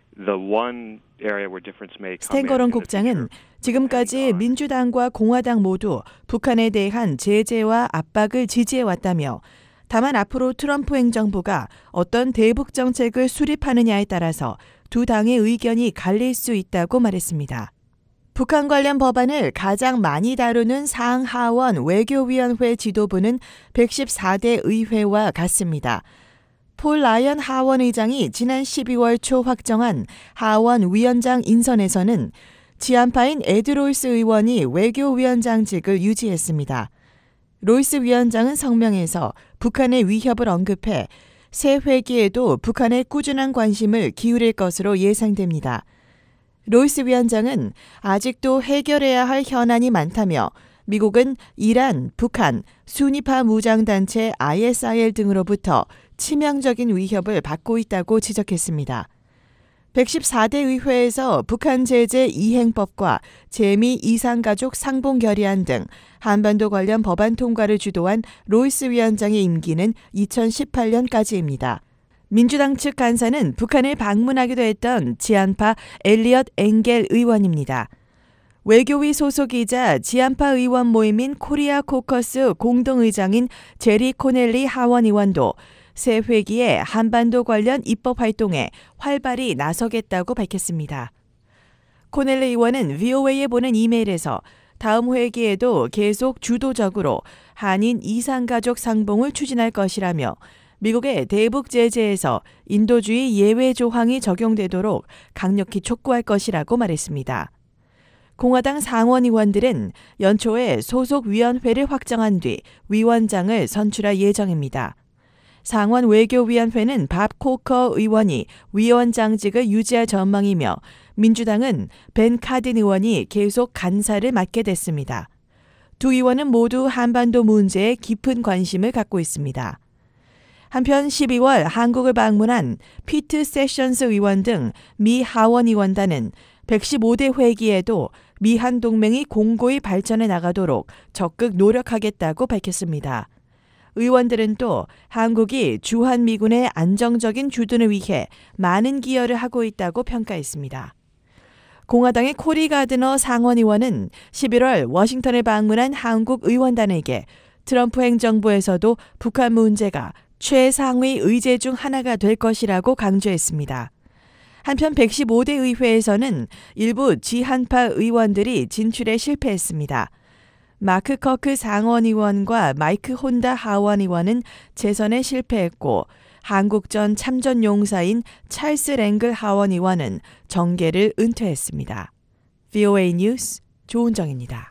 스탠거론 국장은 지금까지 민주당과 공화당 모두 북한에 대한 제재와 압박을 지지해왔다며 다만 앞으로 트럼프 행정부가 어떤 대북 정책을 수립하느냐에 따라서 두 당의 의견이 갈릴 수 있다고 말했습니다. 북한 관련 법안을 가장 많이 다루는 상하원 외교위원회 지도부는 백십사 대 의회와 같습니다. 폴 라이언 하원 의장이 지난 십이월 초 확정한 하원 위원장 인선에서는 지한파인 에드 로이스 의원이 외교위원장직을 유지했습니다. 로이스 위원장은 성명에서 북한의 위협을 언급해 새 회기에도 북한에 꾸준한 관심을 기울일 것으로 예상됩니다. 로이스 위원장은 아직도 해결해야 할 현안이 많다며 미국은 이란, 북한, 순위파 무장단체 아이에스아이엘 등으로부터 치명적인 위협을 받고 있다고 지적했습니다. 백십사 대 의회에서 북한 제재 이행법과 재미 이산가족 상봉 결의안 등 한반도 관련 법안 통과를 주도한 로이스 위원장의 임기는 이천십팔 년까지입니다. 민주당 측 간사는 북한을 방문하기도 했던 지한파 엘리엇 엥겔 의원입니다. 외교위 소속이자 지한파 의원 모임인 코리아 코커스 공동의장인 제리 코넬리 하원 의원도 새 회기에 한반도 관련 입법 활동에 활발히 나서겠다고 밝혔습니다. 코넬리 의원은 브이오에이에 보낸 이메일에서 다음 회기에도 계속 주도적으로 한인 이산가족 상봉을 추진할 것이라며 미국의 대북 제재에서 인도주의 예외 조항이 적용되도록 강력히 촉구할 것이라고 말했습니다. 공화당 상원 의원들은 연초에 소속 위원회를 확정한 뒤 위원장을 선출할 예정입니다. 상원 외교위원회는 밥 코커 의원이 위원장직을 유지할 전망이며 민주당은 벤 카든 의원이 계속 간사를 맡게 됐습니다. 두 의원은 모두 한반도 문제에 깊은 관심을 갖고 있습니다. 한편 십이월 한국을 방문한 피트 세션스 의원 등 미 하원 의원단은 백십오 대 회기에도 미한 동맹이 공고히 발전해 나가도록 적극 노력하겠다고 밝혔습니다. 의원들은 또 한국이 주한미군의 안정적인 주둔을 위해 많은 기여를 하고 있다고 평가했습니다. 공화당의 코리 가드너 상원의원은 십일월 워싱턴을 방문한 한국 의원단에게 트럼프 행정부에서도 북한 문제가 최상위 의제 중 하나가 될 것이라고 강조했습니다. 한편 백십오 대 의회에서는 일부 지한파 의원들이 진출에 실패했습니다. 마크 커크 상원의원과 마이크 혼다 하원의원은 재선에 실패했고 한국전 참전용사인 찰스 랭글 하원의원은 정계를 은퇴했습니다. 브이오에이 뉴스 조은정입니다.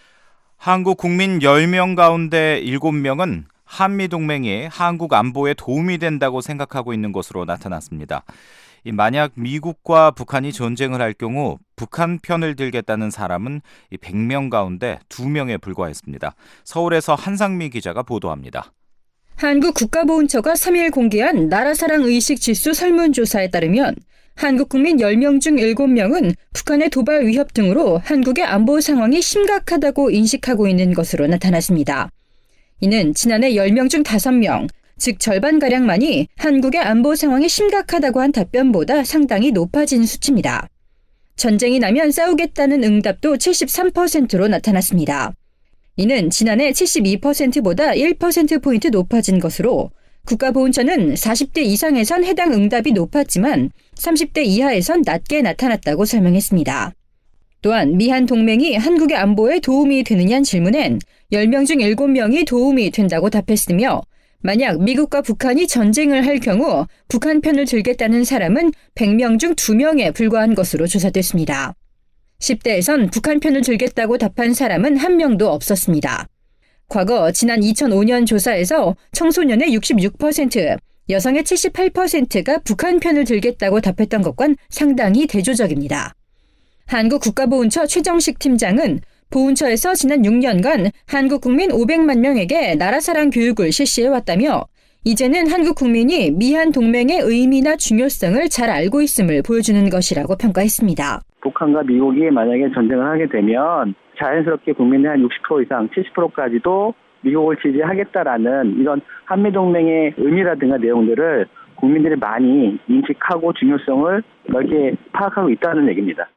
한국 국민 열 명 가운데 일곱 명은 한미동맹이 한국 안보에 도움이 된다고 생각하고 있는 것으로 나타났습니다. 만약 미국과 북한이 전쟁을 할 경우 북한 편을 들겠다는 사람은 백 명 가운데 두 명에 불과했습니다. 서울에서 한상미 기자가 보도합니다. 한국 국가보훈처가 삼 일 공개한 나라사랑 의식 지수 설문조사에 따르면 한국 국민 열 명 중 일곱 명은 북한의 도발 위협 등으로 한국의 안보 상황이 심각하다고 인식하고 있는 것으로 나타났습니다. 이는 지난해 열 명 중 다섯 명, 즉 절반가량만이 한국의 안보 상황이 심각하다고 한 답변보다 상당히 높아진 수치입니다. 전쟁이 나면 싸우겠다는 응답도 칠십삼 퍼센트로 나타났습니다. 이는 지난해 칠십이 퍼센트보다 일 퍼센트포인트 높아진 것으로 국가보훈처는 사십 대 이상에선 해당 응답이 높았지만 삼십 대 이하에선 낮게 나타났다고 설명했습니다. 또한 미한 동맹이 한국의 안보에 도움이 되느냐는 질문엔 열 명 중 일곱 명이 도움이 된다고 답했으며 만약 미국과 북한이 전쟁을 할 경우 북한 편을 들겠다는 사람은 백 명 중 두 명에 불과한 것으로 조사됐습니다. 십 대에선 북한 편을 들겠다고 답한 사람은 한 명도 없었습니다. 과거 지난 이천오 년 조사에서 청소년의 육십육 퍼센트, 여성의 칠십팔 퍼센트가 북한 편을 들겠다고 답했던 것과는 상당히 대조적입니다. 한국 국가보훈처 최정식 팀장은 보훈처에서 지난 육 년간 한국 국민 오백만 명에게 나라사랑 교육을 실시해왔다며 이제는 한국 국민이 미한 동맹의 의미나 중요성을 잘 알고 있음을 보여주는 것이라고 평가했습니다. 북한과 미국이 만약에 전쟁을 하게 되면 자연스럽게 국민의 한 육십 퍼센트 이상, 칠십 퍼센트까지도 미국을 지지하겠다라는 이런 한미동맹의 의미라든가 내용들을 국민들이 많이 인식하고 중요성을 넓게 파악하고 있다는 얘기입니다.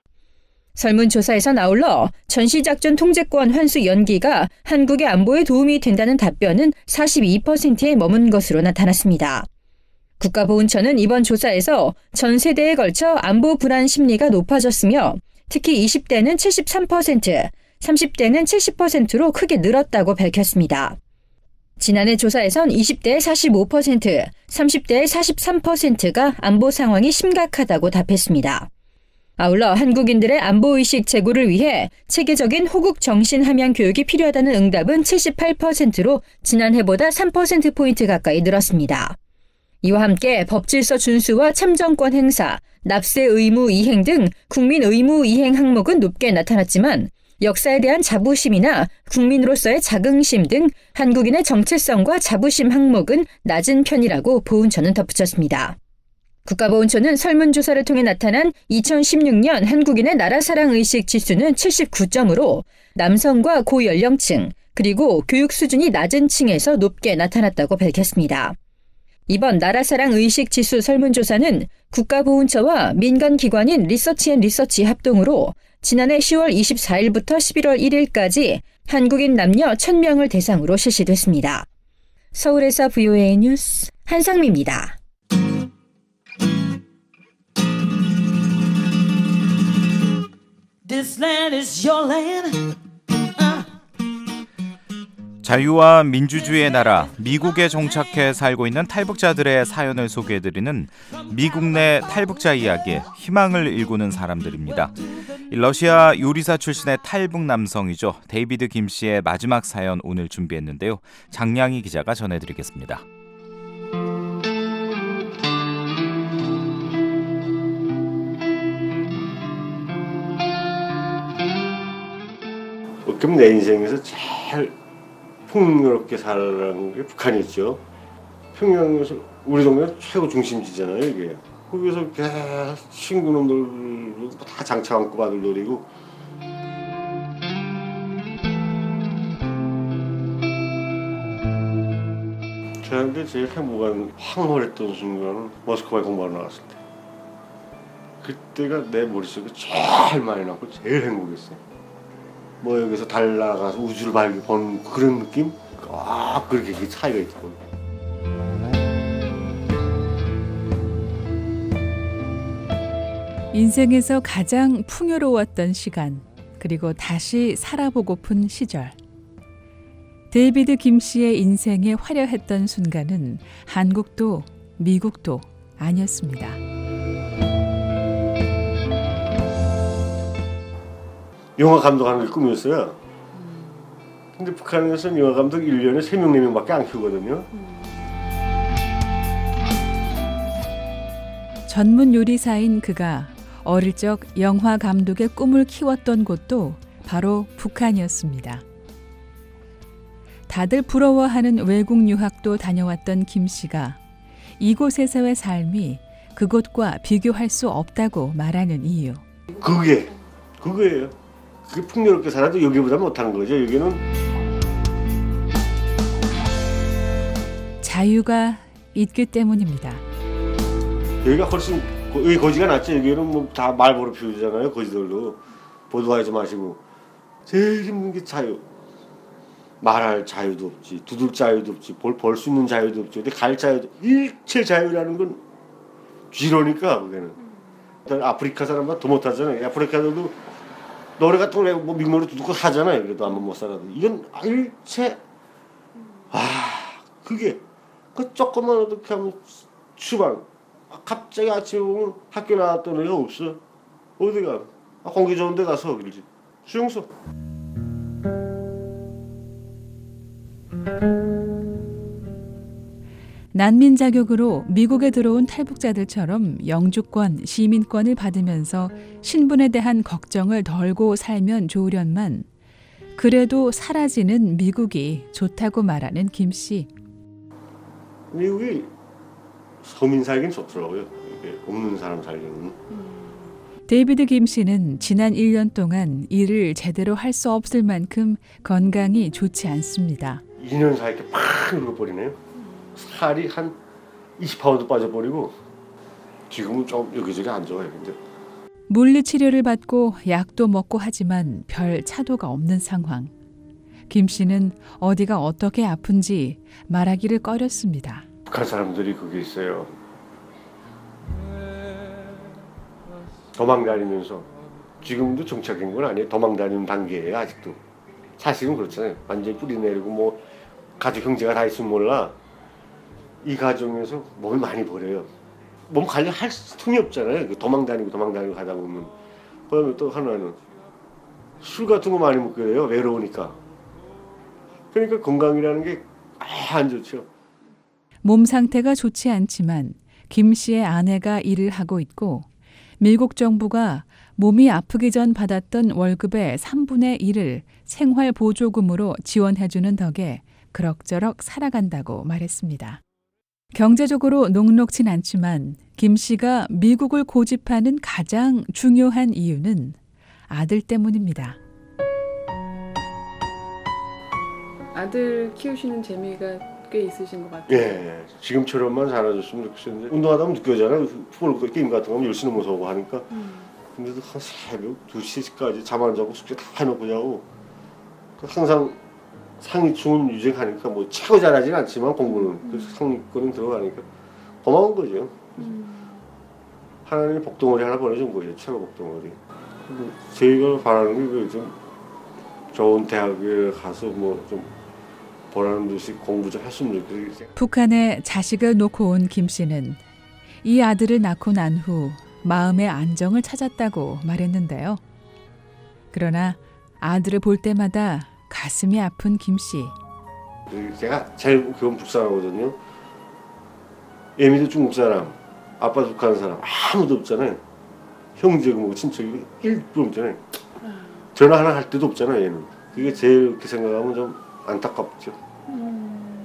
설문조사에선 아울러 전시작전 통제권 환수 연기가 한국의 안보에 도움이 된다는 답변은 사십이 퍼센트에 머문 것으로 나타났습니다. 국가보훈처는 이번 조사에서 전 세대에 걸쳐 안보 불안 심리가 높아졌으며 특히 이십 대는 칠십삼 퍼센트, 삼십 대는 칠십 퍼센트로 크게 늘었다고 밝혔습니다. 지난해 조사에선 이십 대의 사십오 퍼센트, 삼십 대의 사십삼 퍼센트가 안보 상황이 심각하다고 답했습니다. 아울러 한국인들의 안보의식 제고를 위해 체계적인 호국 정신 함양 교육이 필요하다는 응답은 칠십팔 퍼센트로 지난해보다 삼 퍼센트포인트 가까이 늘었습니다. 이와 함께 법질서 준수와 참정권 행사, 납세 의무 이행 등 국민 의무 이행 항목은 높게 나타났지만 역사에 대한 자부심이나 국민으로서의 자긍심 등 한국인의 정체성과 자부심 항목은 낮은 편이라고 보훈처는 덧붙였습니다. 국가보훈처는 설문조사를 통해 나타난 이천십육 년 한국인의 나라사랑 의식 지수는 칠십구 점으로 남성과 고연령층 그리고 교육 수준이 낮은 층에서 높게 나타났다고 밝혔습니다. 이번 나라사랑 의식 지수 설문조사는 국가보훈처와 민간기관인 리서치앤리서치 합동으로 지난해 시월 이십사일부터 십일월 일일까지 한국인 남녀 천 명을 대상으로 실시됐습니다. 서울에서 브이오에이 뉴스 한상미입니다. This land is your land. 자유와 민주주의의 나라 미국에 정착해 살고 있는 탈북자들의 사연을 소개해드리는 미국 내 탈북자 이야기, 희망을 일구는 사람들입니다. 러시아 요리사 출신의 탈북 남성이죠. 데이비드 김 씨의 마지막 사연 오늘 준비했는데요. 장량희 기자가 전해드리겠습니다. 그럼 내 인생에서 제일 풍요롭게 살아가는 게 북한이었죠. 평양에서 우리 동네 최고 중심지잖아요 이게. 거기서 계속 친구놈들 다 장차 안고 아들 놀이고. 저한테 제일 행복한 황홀했던 순간은 모스크바에 공부하러 나갔을 때. 그때가 내 머릿속에 제일 많이 남고 제일 행복했어요. 뭐 여기서 달 날아가서 우주를 밝게 보는 그런 느낌? 아 그렇게 차이가 있더라고요. 인생에서 가장 풍요로웠던 시간, 그리고 다시 살아보고픈 시절. 데이비드 김 씨의 인생에 화려했던 순간은 한국도 미국도 아니었습니다. 영화 감독하는 게 꿈이었어요. 근데 북한에서는 영화 감독 일 년에 세 명, 네 명밖에 안 키우거든요. 전문 요리사인 그가 어릴 적 영화 감독의 꿈을 키웠던 곳도 바로 북한이었습니다. 다들 부러워하는 외국 유학도 다녀왔던 김 씨가 이곳에서의 삶이 그곳과 비교할 수 없다고 말하는 이유. 그게, 그거예요. 그게 풍요롭게 살아도 여기보다 못하는 거죠. 여기는 자유가 있기 때문입니다. 여기가 훨씬 여기 거지가 낫지. 여기는 뭐 다 말보로 피우잖아요. 거지들도 보도하지 마시고. 제일 힘든 게 자유. 말할 자유도 없지, 두들 자유도 없지, 벌 수 있는 자유도 없지. 근데 갈 자유도, 일체 자유라는 건 쥐로니까 그게는. 아프리카 사람보다 더 못하잖아요. 아프리카들도 노래 같은 거 뭐 민노래 듣고 하잖아요. 그래도 한번 못 살아도. 이건 일체 아 그게 그 조금만 어떻게 하면 주방. 갑자기 아침에 보면 학교 나왔던 애가 없어. 어디가? 아, 공기 좋은 데 가서 그러지. 수용소. 난민 자격으로 미국에 들어온 탈북자들처럼 영주권, 시민권을 받으면서 신분에 대한 걱정을 덜고 살면 좋으련만 그래도 사라지는 미국이 좋다고 말하는 김 씨. 미국이 서민 살긴 좋더라고요. 이게 없는 사람 살기는. 데이비드 김 씨는 지난 일 년 동안 일을 제대로 할 수 없을 만큼 건강이 좋지 않습니다. 이 년 사이에 팍 늙어버리네요. 살이 한 이십 파운드 빠져버리고 지금은 좀 여기저기 안 좋아요. 근데 물리치료를 받고 약도 먹고 하지만 별 차도가 없는 상황. 김 씨는 어디가 어떻게 아픈지 말하기를 꺼렸습니다. 북한 사람들이 그게 있어요. 도망다니면서 지금도 정착인 건 아니에요. 도망다니는 단계예요. 아직도. 사실은 그렇잖아요. 완전히 뿌리 내리고 뭐 가족 형제가 다 있으면 몰라. 이 가정에서 몸을 많이 버려요. 몸 관리할 틈이 없잖아요. 도망다니고 도망다니고 하다 보면. 그다음에 또 하나는 술 같은 거 많이 먹게 돼요. 외로우니까. 그러니까 건강이라는 게 안 좋죠. 몸 상태가 좋지 않지만 김 씨의 아내가 일을 하고 있고 미국 정부가 몸이 아프기 전 받았던 월급의 삼분의 일을 생활보조금으로 지원해주는 덕에 그럭저럭 살아간다고 말했습니다. 경제적으로 녹록진 않지만 김 씨가 미국을 고집하는 가장 중요한 이유는 아들 때문입니다. 아들 키우시는 재미가 꽤 있으신 것 같아요. 예, 지금처럼만 살아줬으면 좋겠는데 운동하다 보면 느껴잖아요. 풋볼 게임 같은 거 하면 열심히 무서워 하니까. 음. 근데도 한 새벽 두 시까지 잠 안 자고 숙제 다 해놓고 자고 항상 상위층은 유지하니까 뭐 최고 잘하진 않지만 공부는 음. 그래서 상위권은 들어가니까 고마운 거죠. 음. 하나님이 복덩어리 하나 보내준 거죠. 최고 복덩어리. 저희가 바라는 게 좀 좋은 대학에 가서 뭐 좀 보라는 듯이 공부 좀 했으면 좋겠어요. 북한에 자식을 놓고 온 김 씨는 이 아들을 낳고 난 후 마음의 안정을 찾았다고 말했는데요. 그러나 아들을 볼 때마다 가슴이 아픈 김 씨. 제가 제일 그건 북사람거든요. 애미도 중국 사람, 아빠도 북한 사람 아무도 없잖아요. 형제고 뭐 친척이 일도 없잖아요. 전화 하나 할 때도 없잖아요. 얘는. 그게 제일 이렇게 생각하면 좀 안타깝죠. 음,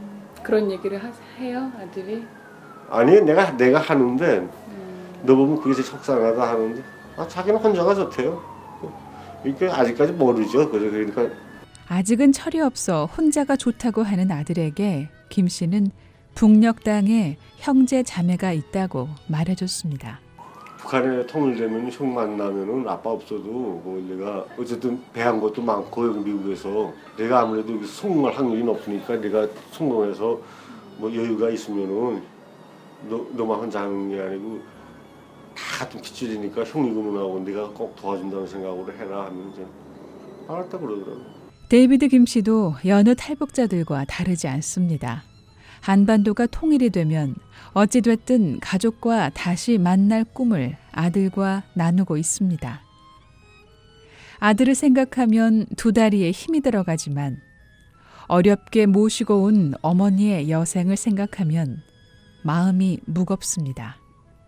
그런 얘기를 하, 해요 아들이? 아니 내가 내가 하는데 음. 너 보면 그게 제일 속상하다 하는데 아 자기는 혼자가 좋대요. 그러니까 아직까지 모르죠. 그러니까 아직은 철이 없어 혼자가 좋다고 하는 아들에게 김 씨는 북녘 땅에 형제 자매가 있다고 말해줬습니다. 북한에 통일되면 형 만나면은 아빠 없어도 뭐 내가 어쨌든 배한 것도 많고 여기 미국에서 내가 아무래도 여기 성공할 확률이 높으니까 내가 성공해서 뭐 여유가 있으면은 너 너만 혼자 하는 게 아니고 다 같은 핏줄이니까 형이고 누나하고 내가 꼭 도와준다는 생각으로 해라 하면 이제 알았다 그러더라고. 데이비드 김 씨도 여느 탈북자들과 다르지 않습니다. 한반도가 통일이 되면 어찌됐든 가족과 다시 만날 꿈을 아들과 나누고 있습니다. 아들을 생각하면 두 다리에 힘이 들어가지만 어렵게 모시고 온 어머니의 여생을 생각하면 마음이 무겁습니다.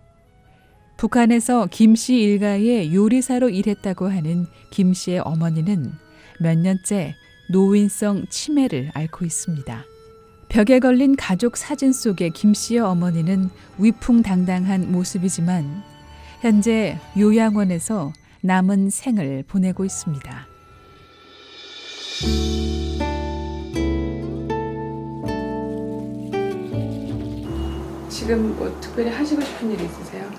북한에서 김 씨 일가의 요리사로 일했다고 하는 김 씨의 어머니는 몇 년째 노인성 치매를 앓고 있습니다. 벽에 걸린 가족 사진 속의 김 씨의 어머니는 위풍당당한 모습이지만 현재 요양원에서 남은 생을 보내고 있습니다. 지금 뭐 특별히 하시고 싶은 일 있으세요?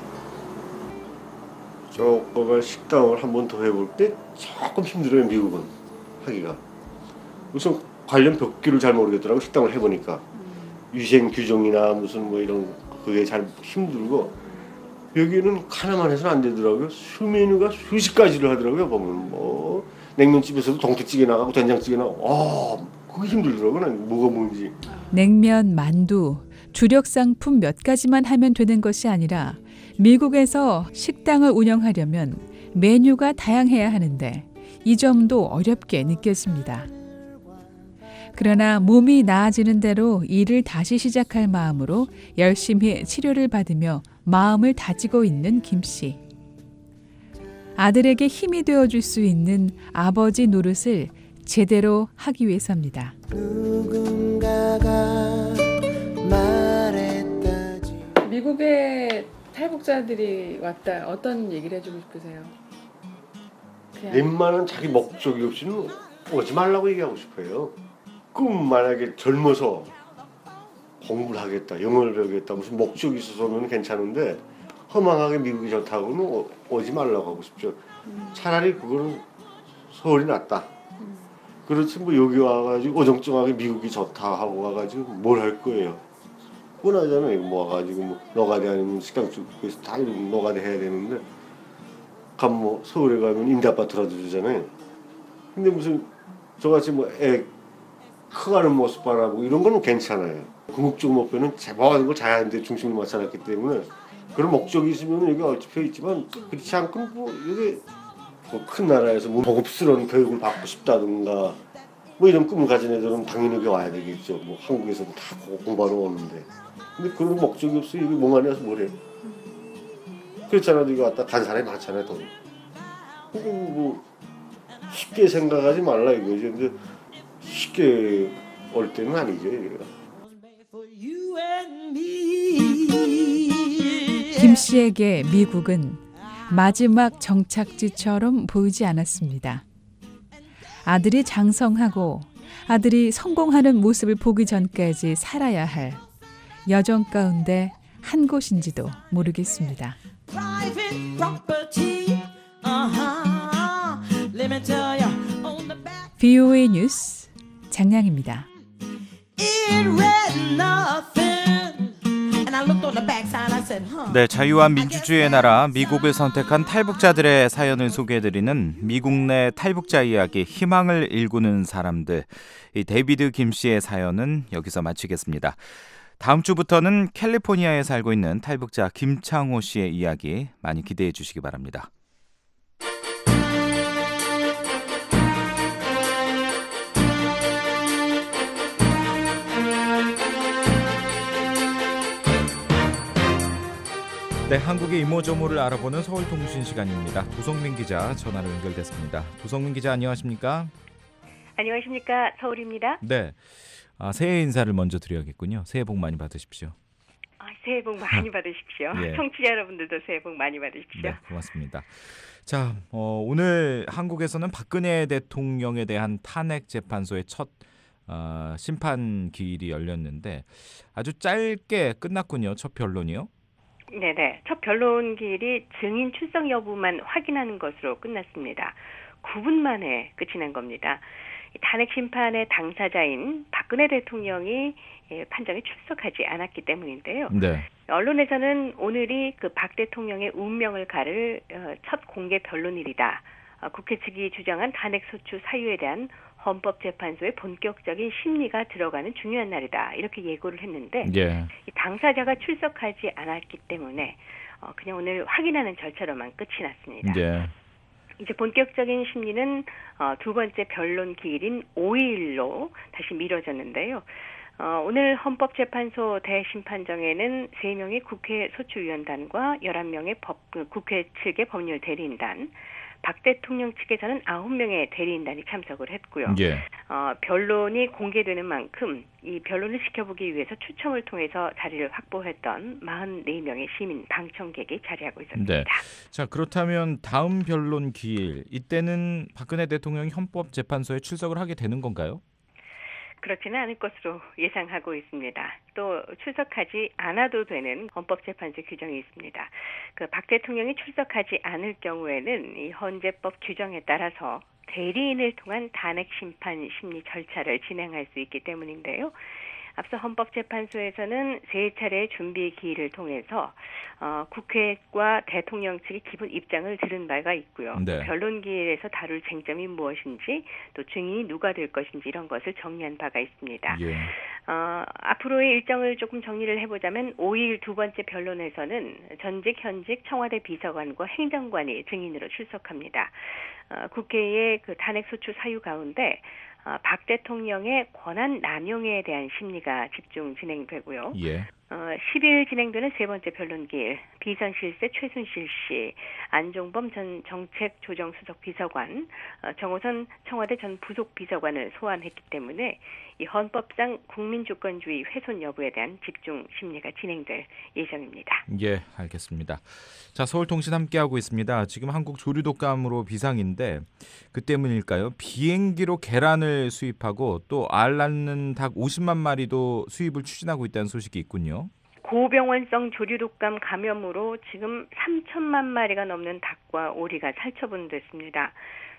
조금만 식당을 한 번 더 해볼 때 조금 힘들어요. 미국은 하기가. 우선 관련 법규를 잘 모르겠더라고. 식당을 해보니까 음. 위생 규정이나 무슨 뭐 이런 그게 잘 힘들고 여기는 하나만 해서는 안 되더라고요. 수메뉴가 수십 가지를 하더라고요. 보면 뭐 냉면집에서도 동태찌개 나가고 된장찌개 나가고 아 그게 힘들더라고요. 난 뭐가 뭔지. 냉면, 만두, 주력 상품 몇 가지만 하면 되는 것이 아니라 미국에서 식당을 운영하려면 메뉴가 다양해야 하는데 이 점도 어렵게 느껴집니다. 그러나 몸이 나아지는 대로 일을 다시 시작할 마음으로 열심히 치료를 받으며 마음을 다지고 있는 김 씨. 아들에게 힘이 되어줄 수 있는 아버지 노릇을 제대로 하기 위해서입니다. 누군가가 말했다지. 미국에 탈북자들이 왔다 어떤 얘기를 해주고 싶으세요? 웬만한 자기 목적이 없이는 오지 말라고 얘기하고 싶어요. 그럼 만약에 젊어서 공부를 하겠다, 영어를 배우겠다, 무슨 목적이 있어서는 괜찮은데 허망하게 미국이 좋다고는 오, 오지 말라고 하고 싶죠. 음. 차라리 그거는 서울이 낫다. 음. 그렇지 뭐 여기 와가지고 어정쩡하게 미국이 좋다 하고 와가지고 뭘 할 거예요. 뻔하잖아요. 뭐 와가지고 뭐 노가대 아니면 식당 쪽에서 다 이런 노가대 해야 되는데 가 뭐 서울에 가면 임대 아파트라도 주잖아요. 근데 무슨 저같이 뭐 애 커가는 모습 바라보고 이런 거는 괜찮아요. 궁극적 목표는 모든 걸 자연한테 중심을 맞춰놨기 때문에 그런 목적이 있으면 여기 얽혀 있지만 그렇지 않고 뭐 여기 뭐 큰 나라에서 뭐 고급스러운 교육을 받고 싶다든가 뭐 이런 꿈을 가진 애들은 당연히 여기 와야 되겠죠. 뭐 한국에서도 다 공부하러 오는데 근데 그런 목적이 없어 여기 멍하니 와서 뭘 해? 그렇잖아. 여기 왔다 간 사람이 많잖아요. 돈. 그거 뭐 쉽게 생각하지 말라 이거지. 근데 쉽게 올 때는 아니죠. 여기가. 김 씨에게 미국은 마지막 정착지처럼 보이지 않았습니다. 아들이 장성하고 아들이 성공하는 모습을 보기 전까지 살아야 할 여정 가운데 한 곳인지도 모르겠습니다. 브이오에이 뉴스 장량입니다. 네, 자유와 민주주의의 나라 미국을 선택한 탈북자들의 사연을 소개해드리는 미국 내 탈북자 이야기 희망을 일구는 사람들. 이 데이비드 김 씨의 사연은 여기서 마치겠습니다. 다음 주부터는 캘리포니아에 살고 있는 탈북자 김창호 씨의 이야기 많이 기대해 주시기 바랍니다. 네, 한국의 이모저모를 알아보는 서울통신 시간입니다. 도성민 기자 전화로 연결됐습니다. 도성민 기자 안녕하십니까? 안녕하십니까? 서울입니다. 네, 아, 새해 인사를 먼저 드려야겠군요. 새해 복 많이 받으십시오. 아, 새해 복 많이 받으십시오. 예. 청취자 여러분들도 새해 복 많이 받으십시오. 네, 고맙습니다. 자, 어, 오늘 한국에서는 박근혜 대통령에 대한 탄핵 재판소의 첫 어, 심판 기일이 열렸는데 아주 짧게 끝났군요. 첫 변론이요. 네네. 첫 변론기일이 증인 출석 여부만 확인하는 것으로 끝났습니다. 구 분 만에 끝이 난 겁니다. 탄핵 심판의 당사자인 박근혜 대통령이 판정에 출석하지 않았기 때문인데요. 네. 언론에서는 오늘이 그 박 대통령의 운명을 가를 첫 공개 변론일이다. 국회 측이 주장한 탄핵 소추 사유에 대한 헌법재판소의 본격적인 심리가 들어가는 중요한 날이다. 이렇게 예고를 했는데 예. 당사자가 출석하지 않았기 때문에 그냥 오늘 확인하는 절차로만 끝이 났습니다. 예. 이제 본격적인 심리는 두 번째 변론 기일인 오 일로 다시 미뤄졌는데요. 어, 오늘 헌법재판소 대심판정에는 세 명의 국회 소추위원단과 열한 명의 법, 국회 측의 법률 대리인단, 박 대통령 측에서는 아홉 명의 대리인단이 참석을 했고요. 예. 어, 변론이 공개되는 만큼 이 변론을 지켜보기 위해서 추첨을 통해서 자리를 확보했던 사십사 명의 시민 방청객이 자리하고 있었습니다. 네. 자, 그렇다면 다음 변론 기일 이때는 박근혜 대통령이 헌법재판소에 출석을 하게 되는 건가요? 그렇지는 않을 것으로 예상하고 있습니다. 또 출석하지 않아도 되는 헌법재판소 규정이 있습니다. 그 박 대통령이 출석하지 않을 경우에는 이 헌재법 규정에 따라서 대리인을 통한 탄핵 심판 심리 절차를 진행할 수 있기 때문인데요. 앞서 헌법재판소에서는 세 차례 준비 기일을 통해서 어, 국회과 대통령 측의 기본 입장을 들은 바가 있고요. 네. 변론 기일에서 다룰 쟁점이 무엇인지 또 증인이 누가 될 것인지 이런 것을 정리한 바가 있습니다. 예. 어, 앞으로의 일정을 조금 정리를 해보자면 오 일 두 번째 변론에서는 전직 현직 청와대 비서관과 행정관이 증인으로 출석합니다. 어, 국회의 그 탄핵 소추 사유 가운데 어, 박 대통령의 권한 남용에 대한 심리가 집중 진행되고요. 예. 어, 십 일 진행되는 세 번째 변론기일 비선실세 최순실 씨, 안종범 전 정책조정수석 비서관, 어, 정호선 청와대 전 부속 비서관을 소환했기 때문에 이 헌법상 국민주권주의 훼손 여부에 대한 집중 심리가 진행될 예정입니다. 예, 알겠습니다. 자, 서울통신 함께하고 있습니다. 지금 한국 조류독감으로 비상인데 그 때문일까요? 비행기로 계란을 수입하고 또 알 낳는 닭 오십만 마리도 수입을 추진하고 있다는 소식이 있군요. 고병원성 조류독감 감염으로 지금 삼천만 마리가 넘는 닭과 오리가 살처분됐습니다.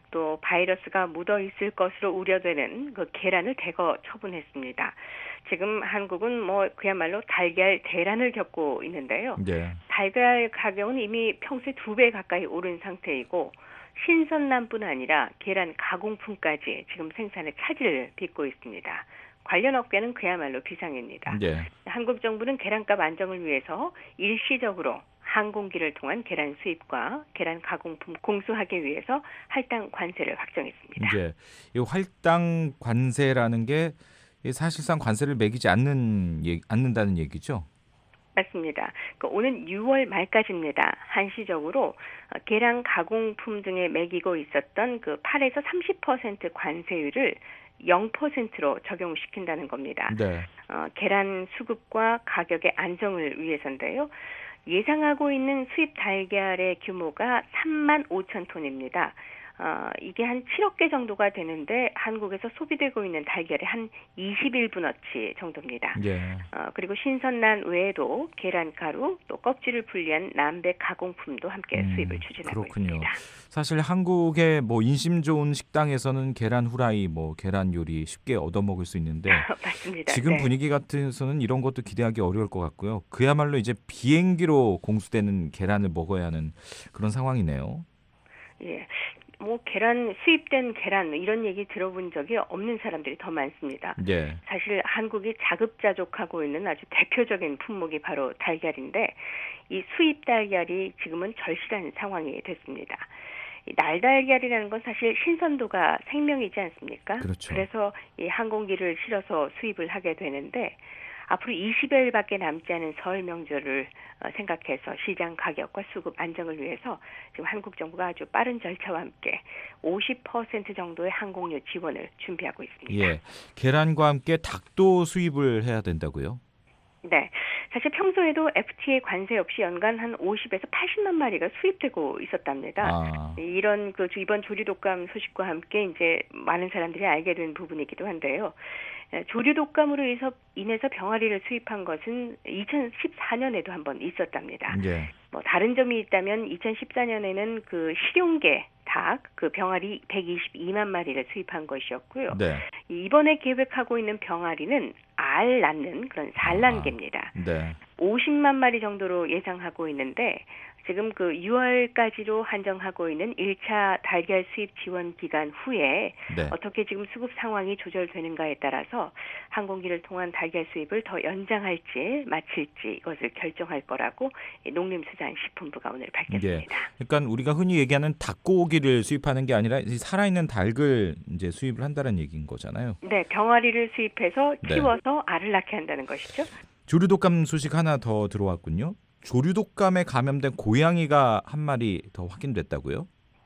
또 바이러스가 묻어 있을 것으로 우려되는 그 계란을 대거 처분했습니다. 지금 한국은 뭐 그야말로 달걀 대란을 겪고 있는데요. 네. 달걀 가격은 이미 평소에 두 배 가까이 오른 상태이고 신선남뿐 아니라 계란 가공품까지 지금 생산에 차질을 빚고 있습니다. 관련 업계는 그야말로 비상입니다. 네. 한국 정부는 계란값 안정을 위해서 일시적으로 항공기를 통한 계란 수입과 계란 가공품 공수하기 위해서 할당 관세를 확정했습니다. 네. 이 할당 관세라는 게 사실상 관세를 매기지 않는 않는다는 얘기죠? 맞습니다. 그 오는 유월 말까지입니다. 한시적으로 계란 가공품 등에 매기고 있었던 그 팔에서 삼십 퍼센트 관세율을 영 퍼센트로 적용시킨다는 겁니다. 네. 어, 계란 수급과 가격의 안정을 위해서인데요. 예상하고 있는 수입 달걀의 규모가 삼만 오천 톤입니다. 어, 이게 한 칠억 개 정도가 되는데 한국에서 소비되고 있는 달걀의 한 이십일 분어치 정도입니다. 예. 어, 그리고 신선난 외에도 계란 가루 또 껍질을 분리한 남백 가공품도 함께 음, 수입을 추진하고 그렇군요. 있습니다. 사실 한국의 뭐 인심 좋은 식당에서는 계란 후라이, 뭐 계란 요리 쉽게 얻어먹을 수 있는데 맞습니다. 지금 네. 분위기 같아서는 이런 것도 기대하기 어려울 것 같고요. 그야말로 이제 비행기로 공수되는 계란을 먹어야 하는 그런 상황이네요. 예. 뭐 계란 수입된 계란 이런 얘기 들어본 적이 없는 사람들이 더 많습니다. 네. 사실 한국이 자급자족하고 있는 아주 대표적인 품목이 바로 달걀인데 이 수입 달걀이 지금은 절실한 상황이 됐습니다. 이 날달걀이라는 건 사실 신선도가 생명이지 않습니까? 그렇죠. 그래서 이 항공기를 실어서 수입을 하게 되는데 앞으로 이십여일밖에 남지 않은 설 명절을 생각해서 시장 가격과 수급 안정을 위해서 지금 한국 정부가 아주 빠른 절차와 함께 오십 퍼센트 정도의 항공료 지원을 준비하고 있습니다. 예, 계란과 함께 닭도 수입을 해야 된다고요? 네, 사실 평소에도 에프티에이 관세 없이 연간 한 오십에서 팔십만 마리가 수입되고 있었답니다. 아. 이런 그 이번 조류독감 소식과 함께 이제 많은 사람들이 알게 된 부분이기도 한데요. 조류독감으로 인해서, 인해서 병아리를 수입한 것은 이천십사년에도 한번 있었답니다. 예. 뭐 다른 점이 있다면 이천십사년에는 그 실용계 닭, 그 병아리 백이십이만 마리를 수입한 것이었고요. 네. 이번에 계획하고 있는 병아리는 알 낳는 그런 산란계입니다. 아, 네. 오십만 마리 정도로 예상하고 있는데 지금 그 유월까지로 한정하고 있는 일 차 달걀 수입 지원 기간 후에 네. 어떻게 지금 수급 상황이 조절되는가에 따라서 항공기를 통한 달걀 수입을 더 연장할지 마칠지 이것을 결정할 거라고 농림수산식품부가 오늘 밝혔습니다. 예. 그러니까 우리가 흔히 얘기하는 닭고기를 수입하는 게 아니라 살아있는 닭을 이제 수입을 한다는 얘기인 거잖아요. 네, 병아리를 수입해서 네. 키워서 알을 낳게 한다는 것이죠. 조류독감 소식 하나 더 들어왔군요. 조류독감에 감염된 고양이가 한 마리 더 확인됐다고요?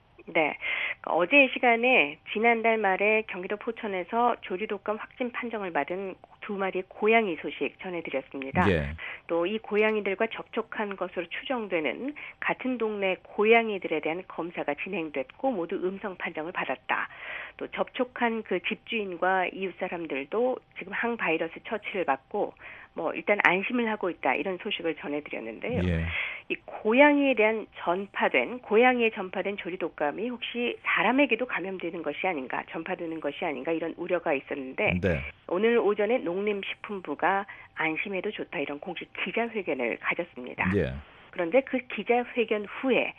네. 어제 이 시간에 지난달 말에 경기도 포천에서 조류독감 확진 판정을 받은 두 마리의 고양이 소식 전해드렸습니다. 예. 또 이 고양이들과 접촉한 것으로 추정되는 같은 동네 고양이들에 대한 검사가 진행됐고 모두 음성 판정을 받았다. 또 접촉한 그 집주인과 이웃 사람들도 지금 항바이러스 처치를 받고 뭐 일단 안심을 하고 있다 이런 소식을 전해드렸는데요. 예. 이 고양이에 대한 전파된 고양이에 전파된 조류독감이 혹시 사람에게도 감염되는 것이 아닌가 전파되는 것이 아닌가 이런 우려가 있었는데 네. 오늘 오전에 농림식품부가 안심해도 좋다 이런 공식 기자회견을 가졌습니다. 예. 그런데 그 기자회견 후에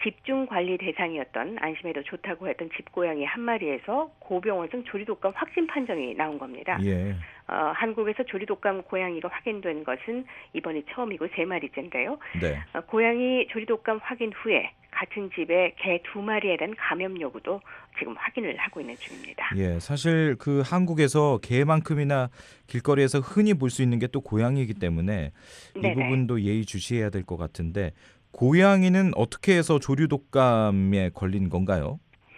집중관리 대상이었던 안심해도 좋다고 했던 집고양이 한 마리에서 고병원성 조류독감 확진 판정이 나온 겁니다. 예. 어, 한국에서 조류독감 고양이가 확인된 것은 이번이 처음이고 세 마리째인데요. 네. 어, 고양이 조류독감 확인 후에 같은 집에 개 두 마리에 대한 감염 여부도 지금 확인을 하고 있는 중입니다. 예, 사실 그 한국에서 개만큼이나 길거리에서 흔히 볼 수 있는 게 또 고양이이기 때문에 이 네네. 부분도 예의주시해야 될 것 같은데 고양이는 어떻게 해서 조류독감에 걸린 건가요?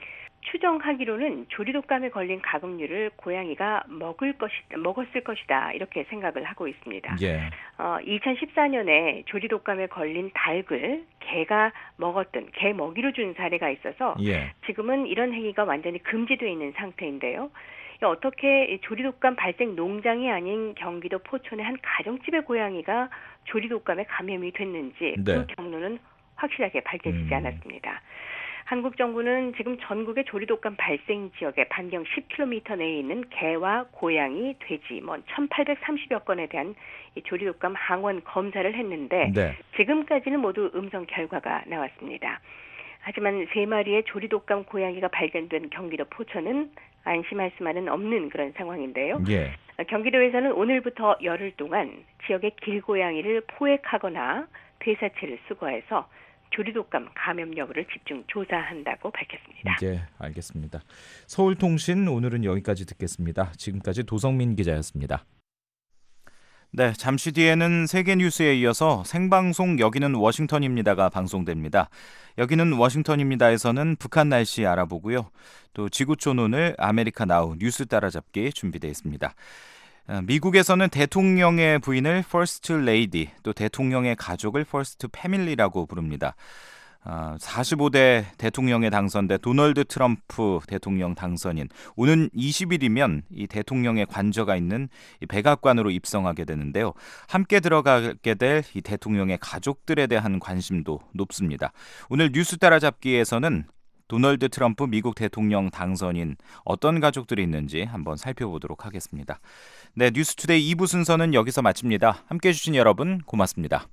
추정하기로는 조류독감에 걸린 가금류를 고양이가 먹을 것이, 먹었을 것이다 이렇게 생각을 하고 있습니다. 예. 어, 이천십사년에 조류독감에 걸린 닭을 개가 먹었던 개 먹이로 준 사례가 있어서 예. 지금은 이런 행위가 완전히 금지되어 있는 상태인데요. 어떻게 조류독감 발생 농장이 아닌 경기도 포천의 한 가정집의 고양이가 조류독감에 감염이 됐는지 네. 그 경로는 확실하게 밝혀지지 음. 않았습니다. 한국 정부는 지금 전국의 조류독감 발생 지역의 반경 십 킬로미터 내에 있는 개와 고양이, 돼지, 뭐 천팔백삼십여 건에 대한 이 조류독감 항원 검사를 했는데 네. 지금까지는 모두 음성 결과가 나왔습니다. 하지만 세 마리의 조류독감 고양이가 발견된 경기도 포천은 안심할 수만은 없는 그런 상황인데요. 예. 경기도에서는 오늘부터 열흘 동안 지역의 길고양이를 포획하거나 퇴사체를 수거해서 조류독감 감염 여부를 집중 조사한다고 밝혔습니다. 예, 알겠습니다. 서울통신 오늘은 여기까지 듣겠습니다. 지금까지 도성민 기자였습니다. 네, 잠시 뒤에는 세계 뉴스에 이어서 생방송 여기는 워싱턴입니다가 방송됩니다. 여기는 워싱턴입니다에서는 북한 날씨 알아보고요. 또 지구촌 오늘 아메리카 나우 뉴스 따라잡기 준비되어 있습니다. 미국에서는 대통령의 부인을 First Lady, 또 대통령의 가족을 First Family라고 부릅니다. 사십오 대 대통령에 당선된 도널드 트럼프 대통령 당선인 오는 이십 일이면 이 대통령의 관저가 있는 이 백악관으로 입성하게 되는데요. 함께 들어가게 될 이 대통령의 가족들에 대한 관심도 높습니다. 오늘 뉴스 따라잡기에서는 도널드 트럼프 미국 대통령 당선인 어떤 가족들이 있는지 한번 살펴보도록 하겠습니다. 네, 뉴스투데이 이 부 순서는 여기서 마칩니다. 함께해 주신 여러분 고맙습니다.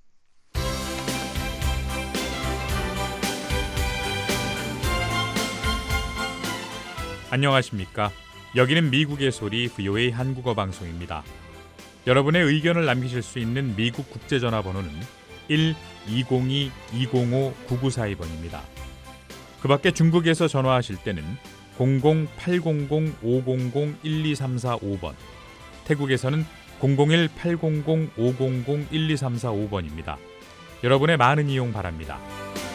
안녕하십니까. 여기는 미국의 소리 브이오에이 한국어 방송입니다. 여러분의 의견을 남기실 수 있는 미국 국제전화번호는 일 이공이 이공오 구구사이 번입니다. 그 밖에 중국에서 전화하실 때는 공공 팔공공 오공공 일이삼사오 번, 태국에서는 공공일 팔공공 오공공 일이삼사오 번입니다. 여러분의 많은 이용 바랍니다.